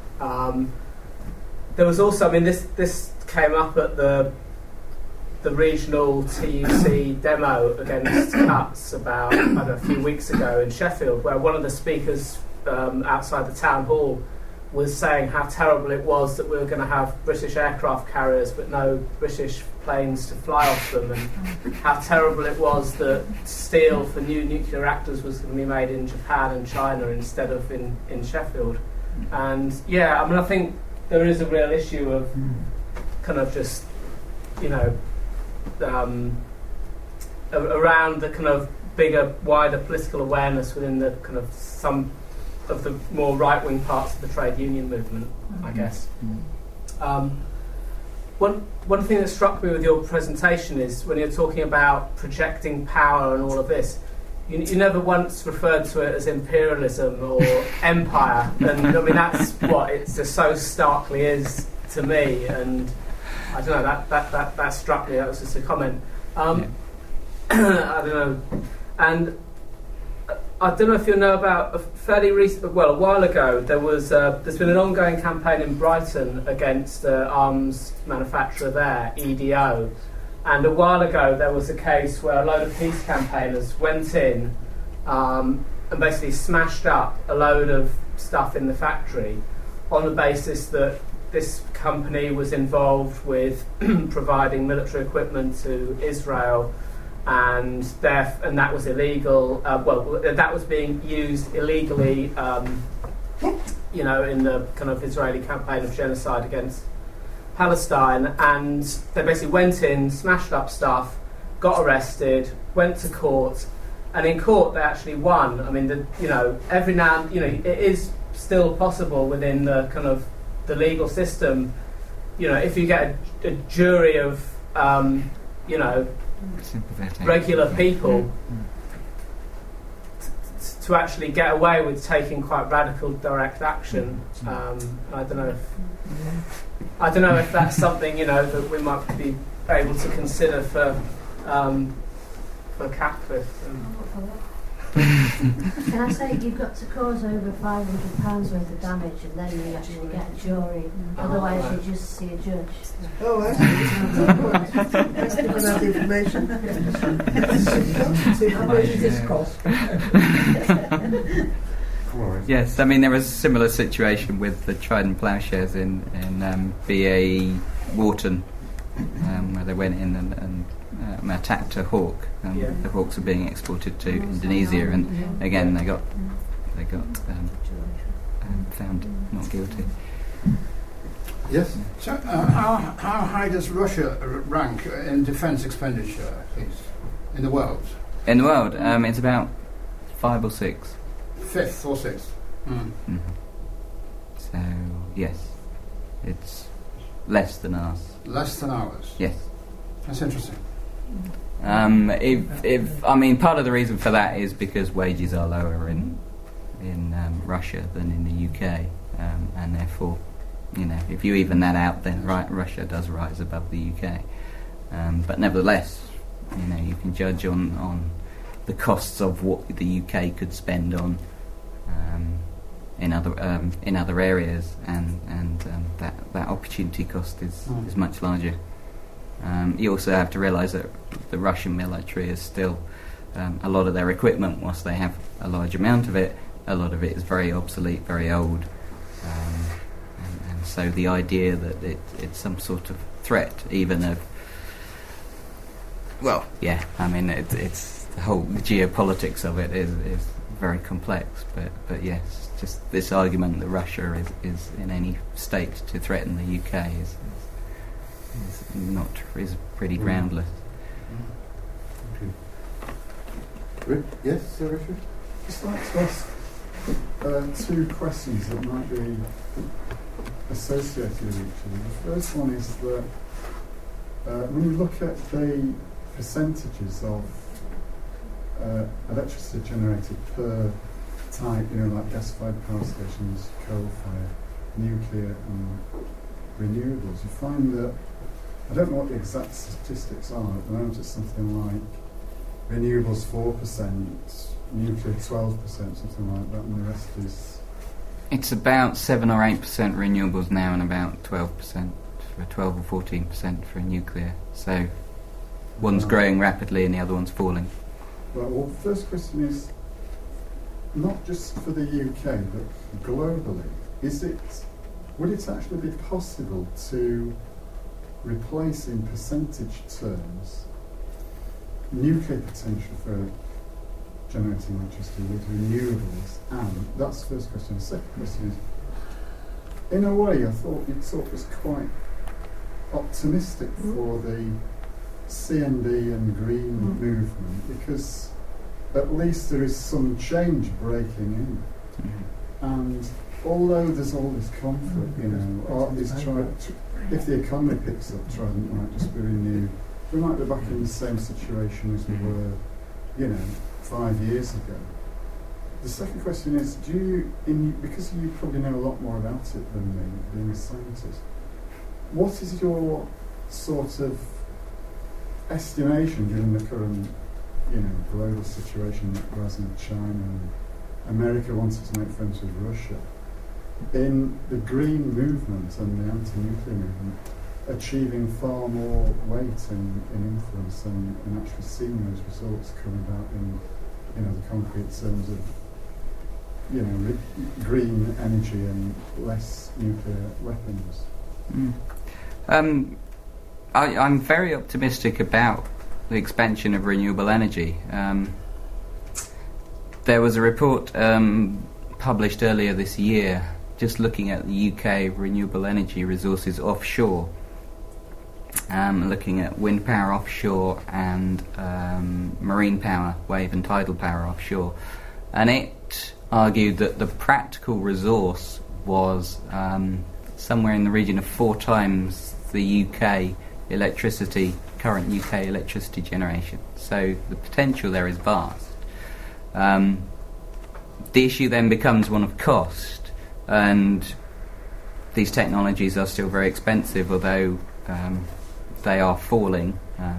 There was also, this came up at the regional TUC demo against cuts about a few weeks ago in Sheffield, where one of the speakers outside the town hall was saying how terrible it was that we were going to have British aircraft carriers but no British planes to fly off them, and how terrible it was that steel for new nuclear reactors was going to be made in Japan and China instead of in Sheffield. And I think there is a real issue of kind of just, around the kind of bigger, wider political awareness within the kind of some of the more right-wing parts of the trade union movement, I guess. One thing that struck me with your presentation is when you're talking about projecting power and all of this, you never once referred to it as imperialism or empire, and that's what it just so starkly is to me, and I don't know, that struck me. That was just a comment. I don't know, and I don't know if you know about a while ago there's been an ongoing campaign in Brighton against the arms manufacturer there, EDO, and a while ago there was a case where a load of peace campaigners went in and basically smashed up a load of stuff in the factory on the basis that this company was involved with providing military equipment to Israel, and that was illegal. That was being used illegally, in the kind of Israeli campaign of genocide against Palestine. And they basically went in, smashed up stuff, got arrested, went to court, and in court they actually won. Every now and it is still possible within the kind of the legal system. If you get a jury of regular people to actually get away with taking quite radical direct action. I don't know if that's something that we might be able to consider for capitalists. Can I say you've got to cause over £500 worth of damage and then you actually get a jury. Otherwise you just see a judge. Oh, that's good enough information. How much does this cost? Yes, I mean there was a similar situation with the Trident ploughshares in BAE Wharton, where they went in and attacked a hawk. The hawks are being exported to Indonesia, and again they got found not guilty. Yes. So, how high does Russia rank in defence expenditure, please, in the world? In the world, it's about 5 or 6. 5th or 6th. Mm-hmm. So yes, it's less than ours. Less than ours. Yes. That's interesting. If I mean, part of the reason for that is because wages are lower in Russia than in the UK, and therefore, if you even that out, then Russia does rise above the UK. But nevertheless, you can judge on the costs of what the UK could spend on in other areas, and that opportunity cost is much larger. You also have to realise that the Russian military is still a lot of their equipment, whilst they have a large amount of it, a lot of it is very obsolete, very old, and so the idea that it's some sort of threat, even of it's the whole geopolitics of it is very complex. But yes, just this argument that Russia is in any state to threaten the UK is pretty groundless. Okay. Yes, Richard? Just like to ask 2 questions that might be associated with each other. The first one is that when you look at the percentages of electricity generated per type, like gas-fired power stations, coal-fired, nuclear and renewables, you find that, I don't know what the exact statistics are, at the moment it's something like renewables 4%, nuclear 12%, something like that, and the rest is... It's about 7 or 8% renewables now and about 12% for 12 or 14% for nuclear. So one's growing rapidly and the other one's falling. Well, the first question is, not just for the UK, but globally, would it actually be possible to replace in percentage terms nuclear potential for generating electricity with renewables? And that's the first question. The second question is, in a way, I thought your talk was quite optimistic for the CND and green movement, because at least there is some change breaking in. And although there's all this conflict, if the economy picks up, Trident might just be renewed. We might be back in the same situation as we were, 5 years ago. The second question is, because you probably know a lot more about it than me, being a scientist, what is your sort of estimation, given the current, global situation, rising of China and America wanting to make friends with Russia, in the green movement and the anti-nuclear movement, achieving far more weight in influence and actually seeing those results come about in, the concrete terms of, green energy and less nuclear weapons? I'm very optimistic about the expansion of renewable energy. There was a report published earlier this year just looking at the UK renewable energy resources offshore, looking at wind power offshore and marine power, wave and tidal power offshore, and it argued that the practical resource was somewhere in the region of 4 times the current UK electricity generation. So the potential there is vast. The issue then becomes one of cost, and these technologies are still very expensive, although they are falling,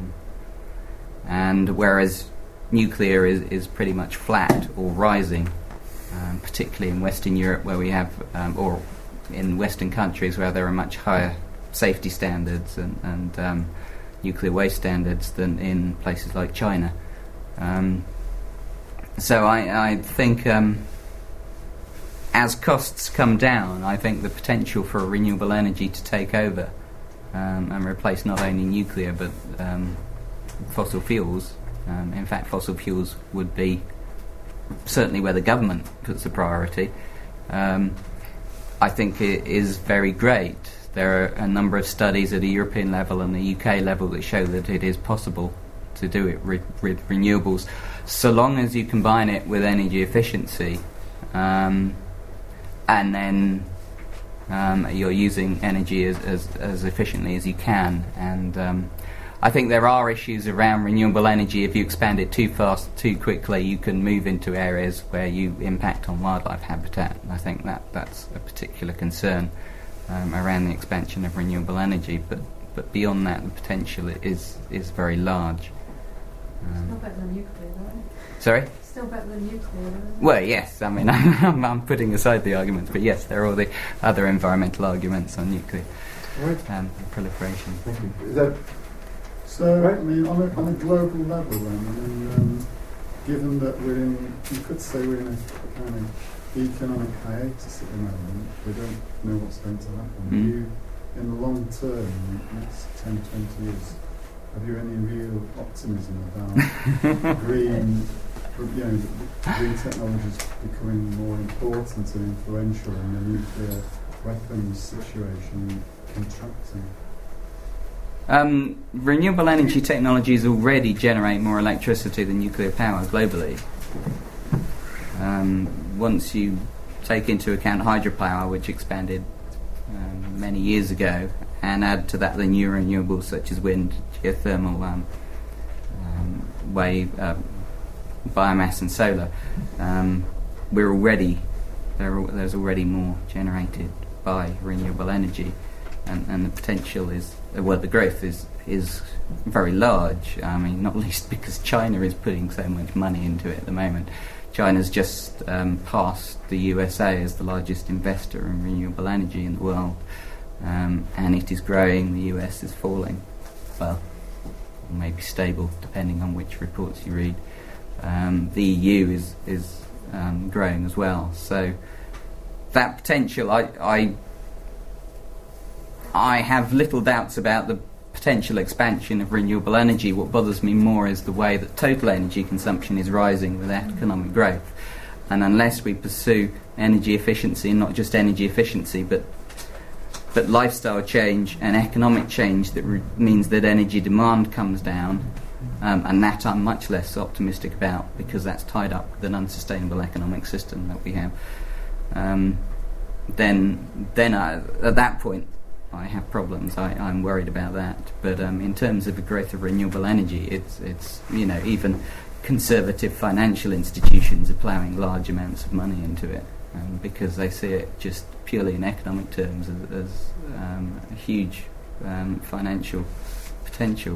and whereas nuclear is pretty much flat or rising, particularly in Western Europe, where we have, or in Western countries where there are much higher safety standards and nuclear waste standards than in places like China. So I think as costs come down, I think the potential for renewable energy to take over and replace not only nuclear but fossil fuels. In fact, fossil fuels would be certainly where the government puts the priority. I think it is very great. There are a number of studies at a European level and the UK level that show that it is possible to do it with renewables, so long as you combine it with energy efficiency, and then you're using energy as efficiently as you can. And I think there are issues around renewable energy. If you expand it too fast, too quickly, you can move into areas where you impact on wildlife habitat. And I think that's a particular concern around the expansion of renewable energy. But beyond that, the potential is very large. Still better than nuclear, though, isn't it? Sorry? Still better than nuclear, though, isn't it? Well, yes. I mean, I'm putting aside the arguments, but yes, there are all the other environmental arguments on nuclear proliferation. Thank you. Is that so? Right. I mean, on a global level, then, I mean, given that you could say we're in a kind of economic hiatus at the moment, we don't know what's going to happen. In the long term, next 10, 20 years, have you any real optimism about green technologies becoming more important and influential in the nuclear weapons situation contracting? Renewable energy technologies already generate more electricity than nuclear power globally. Once you take into account hydropower, which expanded many years ago, and add to that the new renewables such as wind, geothermal, wave, biomass and solar, there's already more generated by renewable energy, and the potential is, the growth is very large. I mean, not least because China is putting so much money into it at the moment. China's just passed the USA as the largest investor in renewable energy in the world, and it is growing. The US is falling, well, maybe stable depending on which reports you read. The EU is growing as well. So that potential, I have little doubts about the potential expansion of renewable energy. What bothers me more is the way that total energy consumption is rising with economic growth. And unless we pursue energy efficiency, and not just energy efficiency, but lifestyle change and economic change that means that energy demand comes down, and that I'm much less optimistic about, because that's tied up with an unsustainable economic system that we have, then at that point I have problems. I'm worried about that. But in terms of the growth of renewable energy, it's even conservative financial institutions are ploughing large amounts of money into it, because they see it just purely in economic terms as a huge financial potential.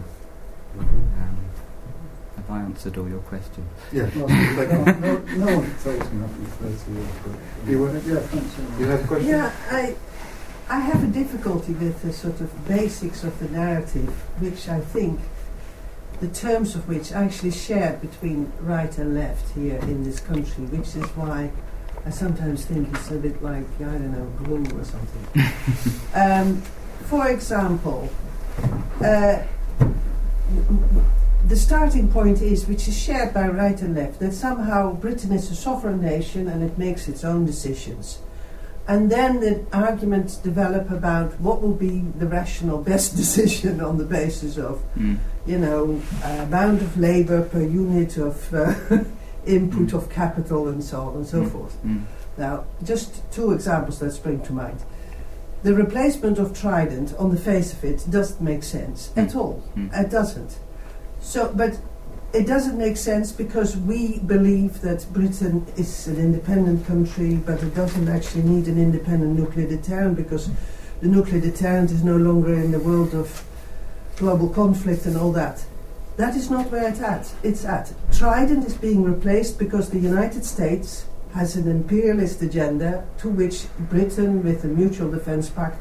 Have I answered all your questions? Yeah. No one tells me after 30 years. But you had a question? Yeah, I have a difficulty with the sort of basics of the narrative, which I think the terms of which are actually shared between right and left here in this country, which is why I sometimes think it's a bit like, I don't know, glue or something. For example, the starting point is, which is shared by right and left, that somehow Britain is a sovereign nation and it makes its own decisions. And then the arguments develop about what will be the rational best decision on the basis of, amount of labour per unit of input of capital and so on and so forth. Now, just two examples that spring to mind. The replacement of Trident, on the face of it, doesn't make sense at all. It doesn't. So, but it doesn't make sense because we believe that Britain is an independent country, but it doesn't actually need an independent nuclear deterrent because the nuclear deterrent is no longer in the world of global conflict and all that. That is not where it's at. Trident is being replaced because the United States has an imperialist agenda to which Britain, with the Mutual Defence Pact,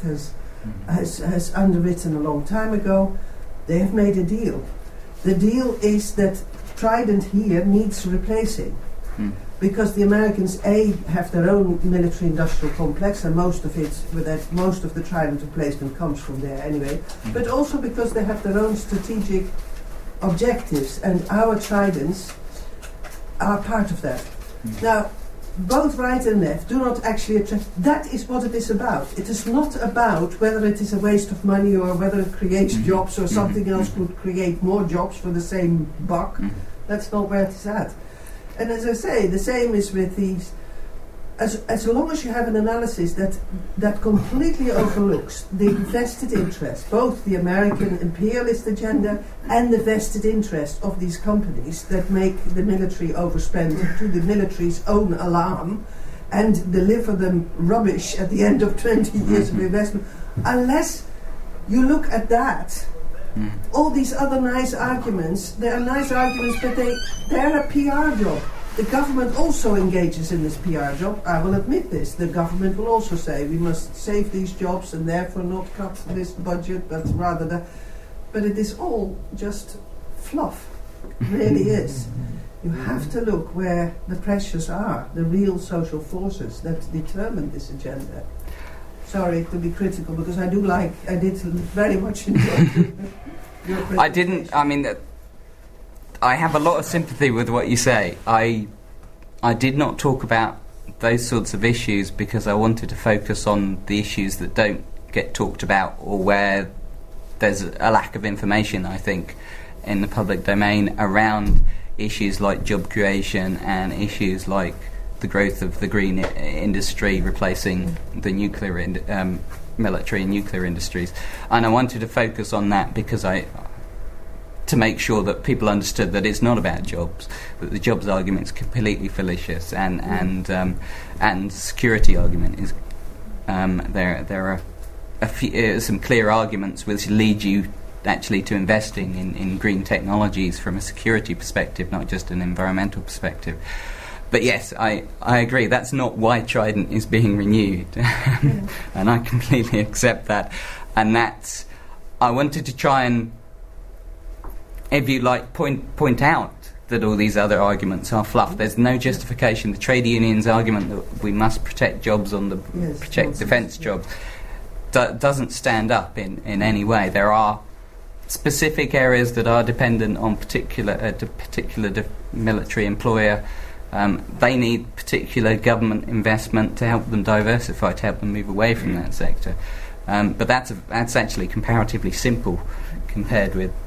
has underwritten a long time ago. They have made a deal. The deal is that Trident here needs replacing because the Americans have their own military-industrial complex, and most of the Trident replacement comes from there anyway. But also because they have their own strategic objectives, and our Tridents are part of that. Now, both right and left do not actually attract. That is what it is about. It is not about whether it is a waste of money or whether it creates jobs or something else could create more jobs for the same buck. That's not where it is at. And as I say, the same is with these. As long as you have an analysis that completely overlooks the vested interest, both the American imperialist agenda and the vested interest of these companies that make the military overspend to the military's own alarm and deliver them rubbish at the end of 20 years of investment, unless you look at that, all these other nice arguments, they are nice arguments, but they're a PR job. The government also engages in this PR job. I will admit this. The government will also say we must save these jobs and therefore not cut this budget, but rather that. But it is all just fluff. It really is. You have to look where the pressures are, the real social forces that determine this agenda. Sorry to be critical, because I did very much enjoy your presentation. I have a lot of sympathy with what you say. I did not talk about those sorts of issues because I wanted to focus on the issues that don't get talked about or where there's a lack of information, I think, in the public domain around issues like job creation and issues like the growth of the green industry replacing the nuclear military and nuclear industries. And I wanted to focus on that because to make sure that people understood that it's not about jobs, that the jobs argument is completely fallacious, and security argument is there are some clear arguments which lead you actually to investing in green technologies from a security perspective, not just an environmental perspective. But yes, I agree, that's not why Trident is being renewed. And I completely accept that. And I wanted to try and, if you like, point out that all these other arguments are fluff. There's no justification. The trade unions' argument that we must protect jobs protect defence jobs doesn't stand up in any way. There are specific areas that are dependent on particular military employer. They need particular government investment to help them diversify, to help them move away from that sector. But that's actually comparatively simple compared with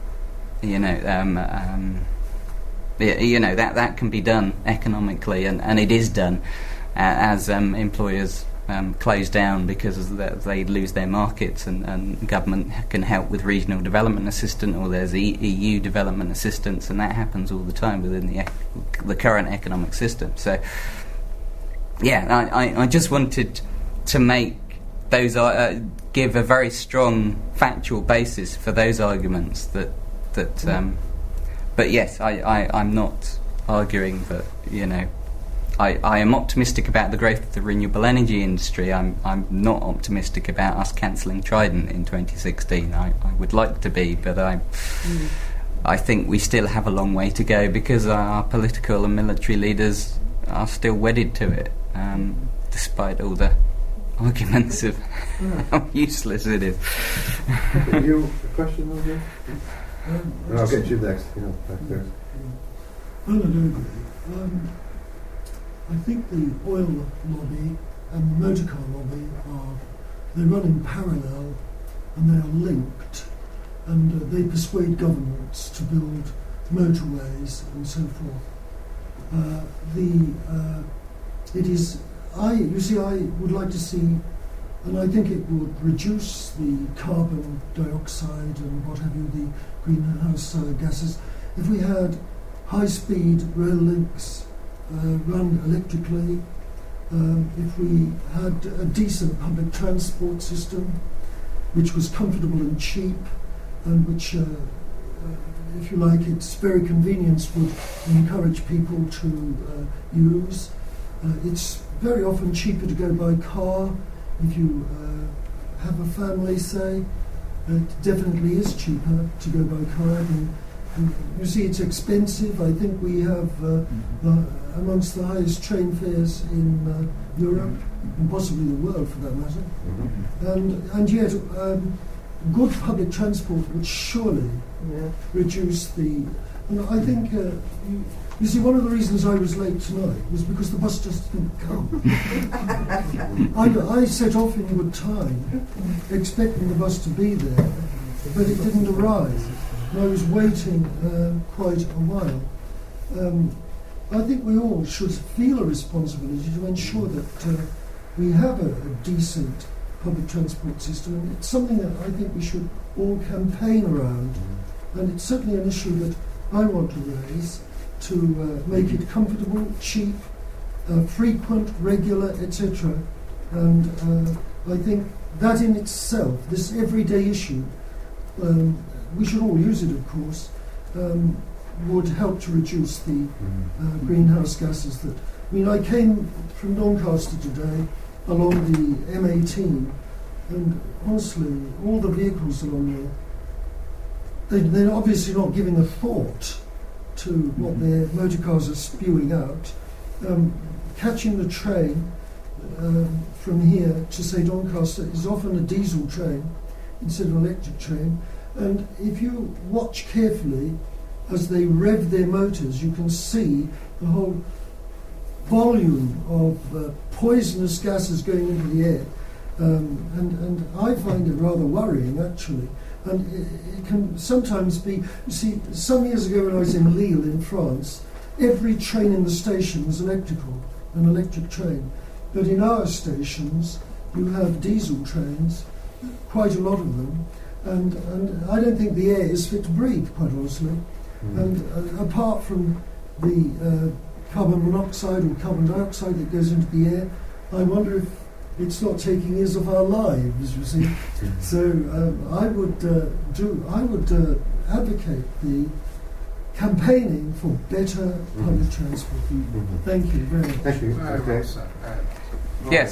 that can be done economically, and it is done as employers close down because they lose their markets, and government can help with regional development assistance, or there's EU development assistance, and that happens all the time within the current economic system. So I just wanted to make those give a very strong factual basis for those arguments but yes, I'm not arguing that, I am optimistic about the growth of the renewable energy industry. I'm not optimistic about us cancelling Trident in 2016. I would like to be, but I think we still have a long way to go because our political and military leaders are still wedded to it, despite all the arguments of how useless it is. You a question over there? I'll get you next. Back there. Well, I do agree. I think the oil lobby and the motorcar lobby they run in parallel and they are linked, and they persuade governments to build motorways and so forth. I would like to see, and I think it would reduce the carbon dioxide and what have you, the greenhouse gases, if we had high-speed rail links run electrically, if we had a decent public transport system which was comfortable and cheap, and which, if you like, its very convenience would encourage people to use. It's very often cheaper to go by car if you have a family, say. It definitely is cheaper to go by car. And you see, it's expensive. I think we have amongst the highest train fares in Europe, and possibly the world for that matter. And yet, good public transport would surely reduce the... And I think, you see, one of the reasons I was late tonight was because the bus just didn't come. I set off in good time, expecting the bus to be there, but it didn't arrive. And I was waiting quite a while. I think we all should feel a responsibility to ensure that we have a decent public transport system. And it's something that I think we should all campaign around. And it's certainly an issue that I want to raise, to make it comfortable, cheap, frequent, regular, etc. And I think that in itself, this everyday issue, we should all use it, of course, would help to reduce the greenhouse gases. I came from Doncaster today along the M18, and honestly, all the vehicles along there, they're obviously not giving a thought to what their motor cars are spewing out. Catching the train from here to, say, Doncaster is often a diesel train instead of an electric train. And if you watch carefully as they rev their motors, you can see the whole volume of poisonous gases going into the air. And I find it rather worrying, actually. And it can sometimes be... You see, some years ago when I was in Lille in France, every train in the station was electrical, an electric train. But in our stations, you have diesel trains, quite a lot of them, and I don't think the air is fit to breathe, quite honestly. And apart from the carbon monoxide or carbon dioxide that goes into the air, I wonder if it's not taking years of our lives, you see. So I would advocate the campaigning for better public transport. Thank you very much. Thank you. Okay. Yes,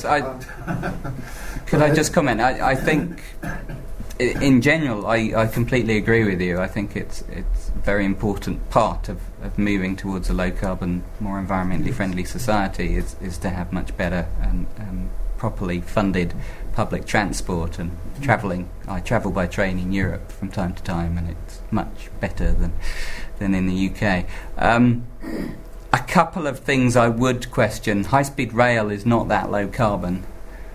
could I just comment? I think, in general, I completely agree with you. I think it's a very important part of moving towards a low-carbon, more environmentally friendly society is to have much better and properly funded public transport and travelling. I travel by train in Europe from time to time, and it's much better than in the UK. A couple of things I would question. High-speed rail is not that low carbon.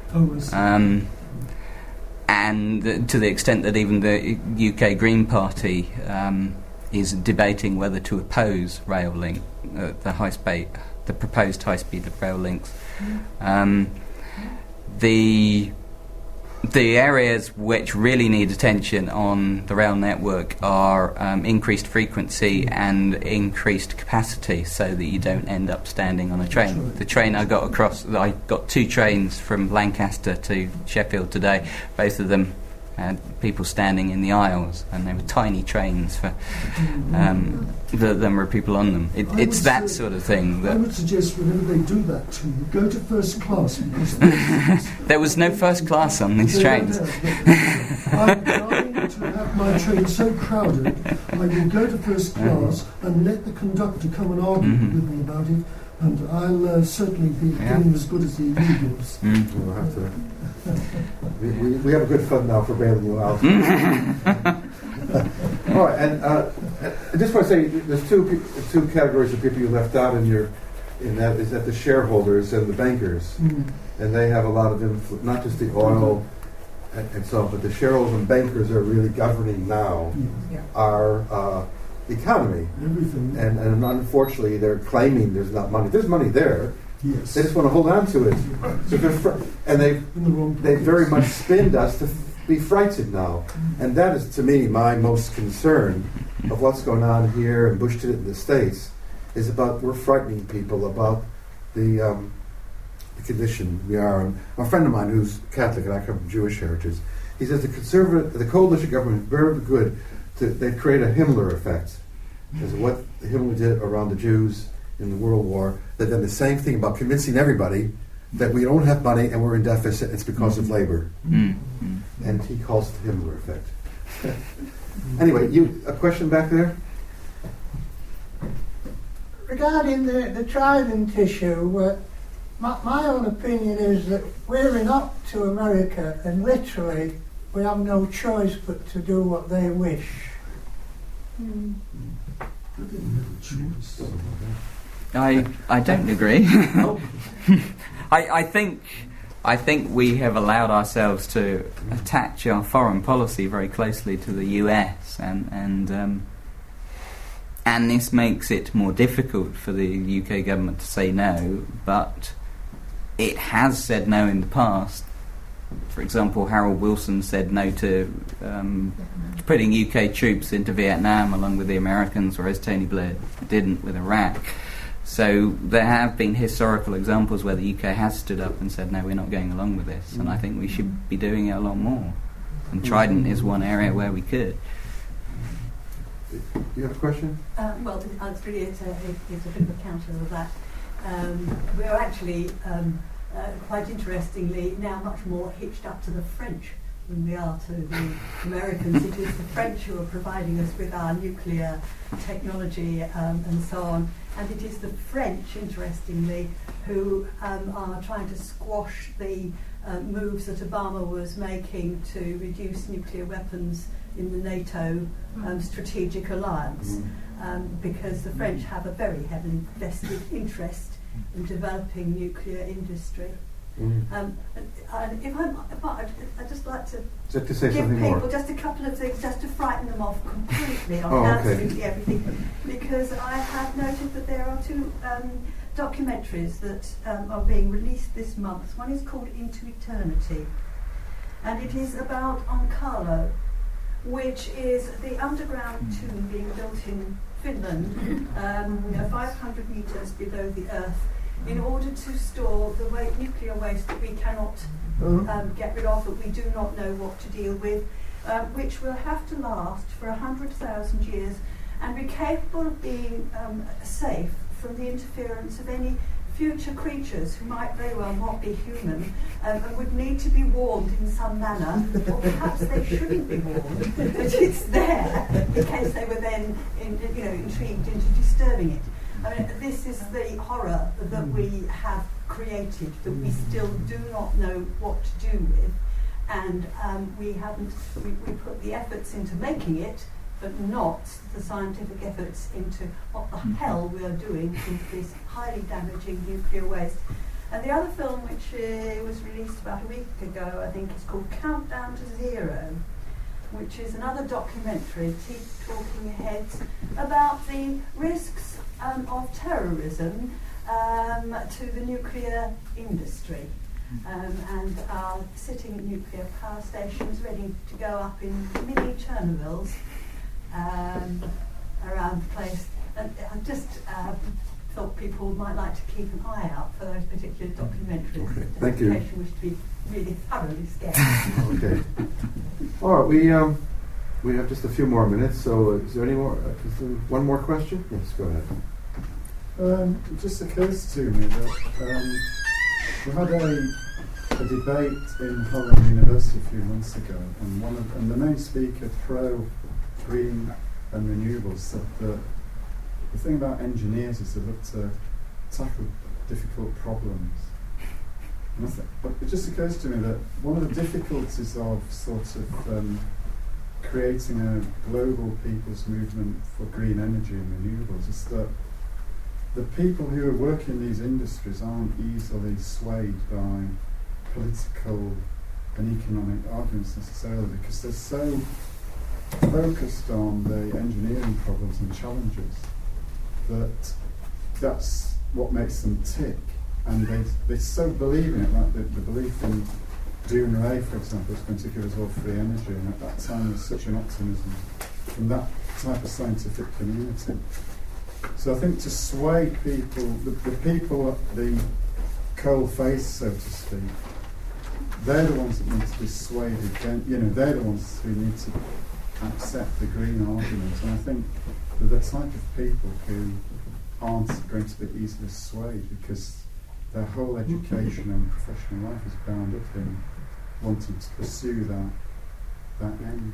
And to the extent that even the UK Green Party is debating whether to oppose rail link, the proposed high-speed rail links. The areas which really need attention on the rail network are increased frequency and increased capacity, so that you don't end up standing on a train. The train I got 2 trains from Lancaster to Sheffield today. Both of them had people standing in the aisles, and they were tiny trains for the number of people on them. It's that sort of thing. I would suggest whenever they do that to you, go to first class. Because there was no first class on these trains. I'm dying to have my train so crowded, I will go to first class and let the conductor come and argue with me about it, and I'll certainly be doing as good as the gives. We'll have to. We have a good fund now for bailing you out. All right, and I just want to say there's two categories of people you left out in that is that the shareholders and the bankers, and they have a lot of influence, not just the oil and so on, but the shareholders and bankers are really governing now our economy. Everything. And unfortunately, they're claiming there's not money. There's money there. Yes. They just want to hold on to it. So and they very much spinned us be frightened now. And that is, to me, my most concern of what's going on here in Bush in the States, is about we're frightening people about the condition we are. And a friend of mine who's Catholic, and I come from Jewish heritage, he says the coalition government is very good. They create a Himmler effect, as what Himmler did around the Jews in the World War. They've done the same thing about convincing everybody that we don't have money and we're in deficit. It's because of labor, and he calls it the Himmler effect. Anyway, a question back there? Regarding the Trident issue, my own opinion is that we're in up to America, and literally we have no choice but to do what they wish. I don't agree. I think we have allowed ourselves to attach our foreign policy very closely to the US, and this makes it more difficult for the UK government to say no, but it has said no in the past. For example, Harold Wilson said no to putting UK troops into Vietnam along with the Americans, whereas Tony Blair didn't with Iraq. So there have been historical examples where the UK has stood up and said, no, we're not going along with this, and I think we should be doing it a lot more. And Trident is one area where we could. You have a question? Well, it's really it's a bit of a counter of that. We're actually, quite interestingly, now much more hitched up to the French than we are to the Americans. It is the French who are providing us with our nuclear technology and so on. And it is the French, interestingly, who are trying to squash the moves that Obama was making to reduce nuclear weapons in the NATO strategic alliance, because the French have a very heavily vested interest in developing nuclear industry. And if I'd just like to say give people more. just a couple of things just to frighten them off completely on absolutely everything, because I have noted that there are two documentaries that are being released this month. One is called Into Eternity, and it is about Onkalo, which is the underground tomb being built in Finland, 500 metres below the earth, in order to store the nuclear waste that we cannot get rid of, that we do not know what to deal with, which will have to last for 100,000 years and be capable of being safe from the interference of any future creatures who might very well not be human and would need to be warned in some manner, or perhaps they shouldn't be warned, but it's there in case they were then intrigued into disturbing it. I mean, this is the horror that we have created, that we still do not know what to do with, and we put the efforts into making it, but not the scientific efforts into what the hell we are doing with this highly damaging nuclear waste. And the other film, which was released about a week ago, I think, is called Countdown to Zero, which is another documentary, Talking Heads, about the risks of terrorism to the nuclear industry, and are sitting at nuclear power stations ready to go up in mini Chernobyls around the place. And I just thought people might like to keep an eye out for those particular documentaries. Okay. Thank you. In case you wish to be really thoroughly scared. Okay. All right, we have just a few more minutes, so is there any more? One more question? Yes, go ahead. It just occurs to me that we had a debate in Holland University a few months ago, and the main speaker pro-green and renewables said that the thing about engineers is they look to tackle difficult problems. But it just occurs to me that one of the difficulties of sort of creating a global people's movement for green energy and renewables is that the people who are working in these industries aren't easily swayed by political and economic arguments necessarily, because they're so focused on the engineering problems and challenges that that's what makes them tick. And they so believe in it, like the belief in Dounreay, for example, is going to give us all free energy, and at that time there was such an optimism from that type of scientific community. So I think to sway people, the people at the coal face, so to speak, they're the ones that need to be swayed again. They're the ones who need to accept the green argument. And I think they're the type of people who aren't going to be easily swayed, because their whole education and professional life is bound up in wanting to pursue that end.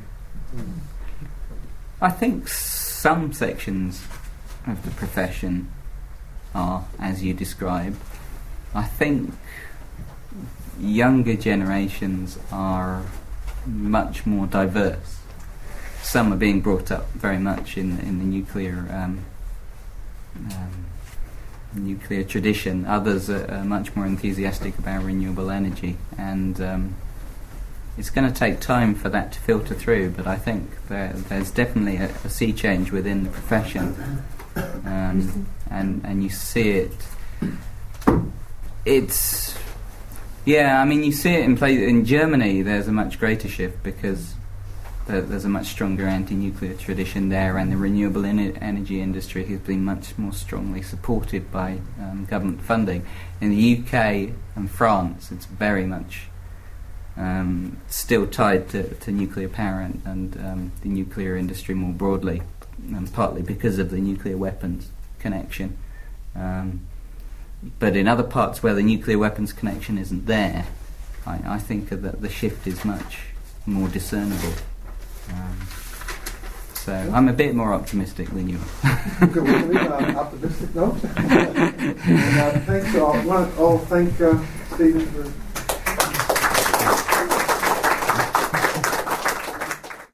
I think some sections of the profession are, as you describe. I think younger generations are much more diverse. Some are being brought up very much in the nuclear tradition. Others are much more enthusiastic about renewable energy, and it's going to take time for that to filter through, but I think there's definitely a sea change within the profession, and you see it. It's you see it in Germany. There's a much greater shift because there's a much stronger anti-nuclear tradition there, and the renewable energy industry has been much more strongly supported by government funding. In the UK and France, it's very much still tied to nuclear power and the nuclear industry more broadly, and partly because of the nuclear weapons connection. But in other parts where the nuclear weapons connection isn't there, I think that the shift is much more discernible. So I'm a bit more optimistic than you are. Okay, we'll leave on an optimistic note. And thanks to all. I want to thank Stephen for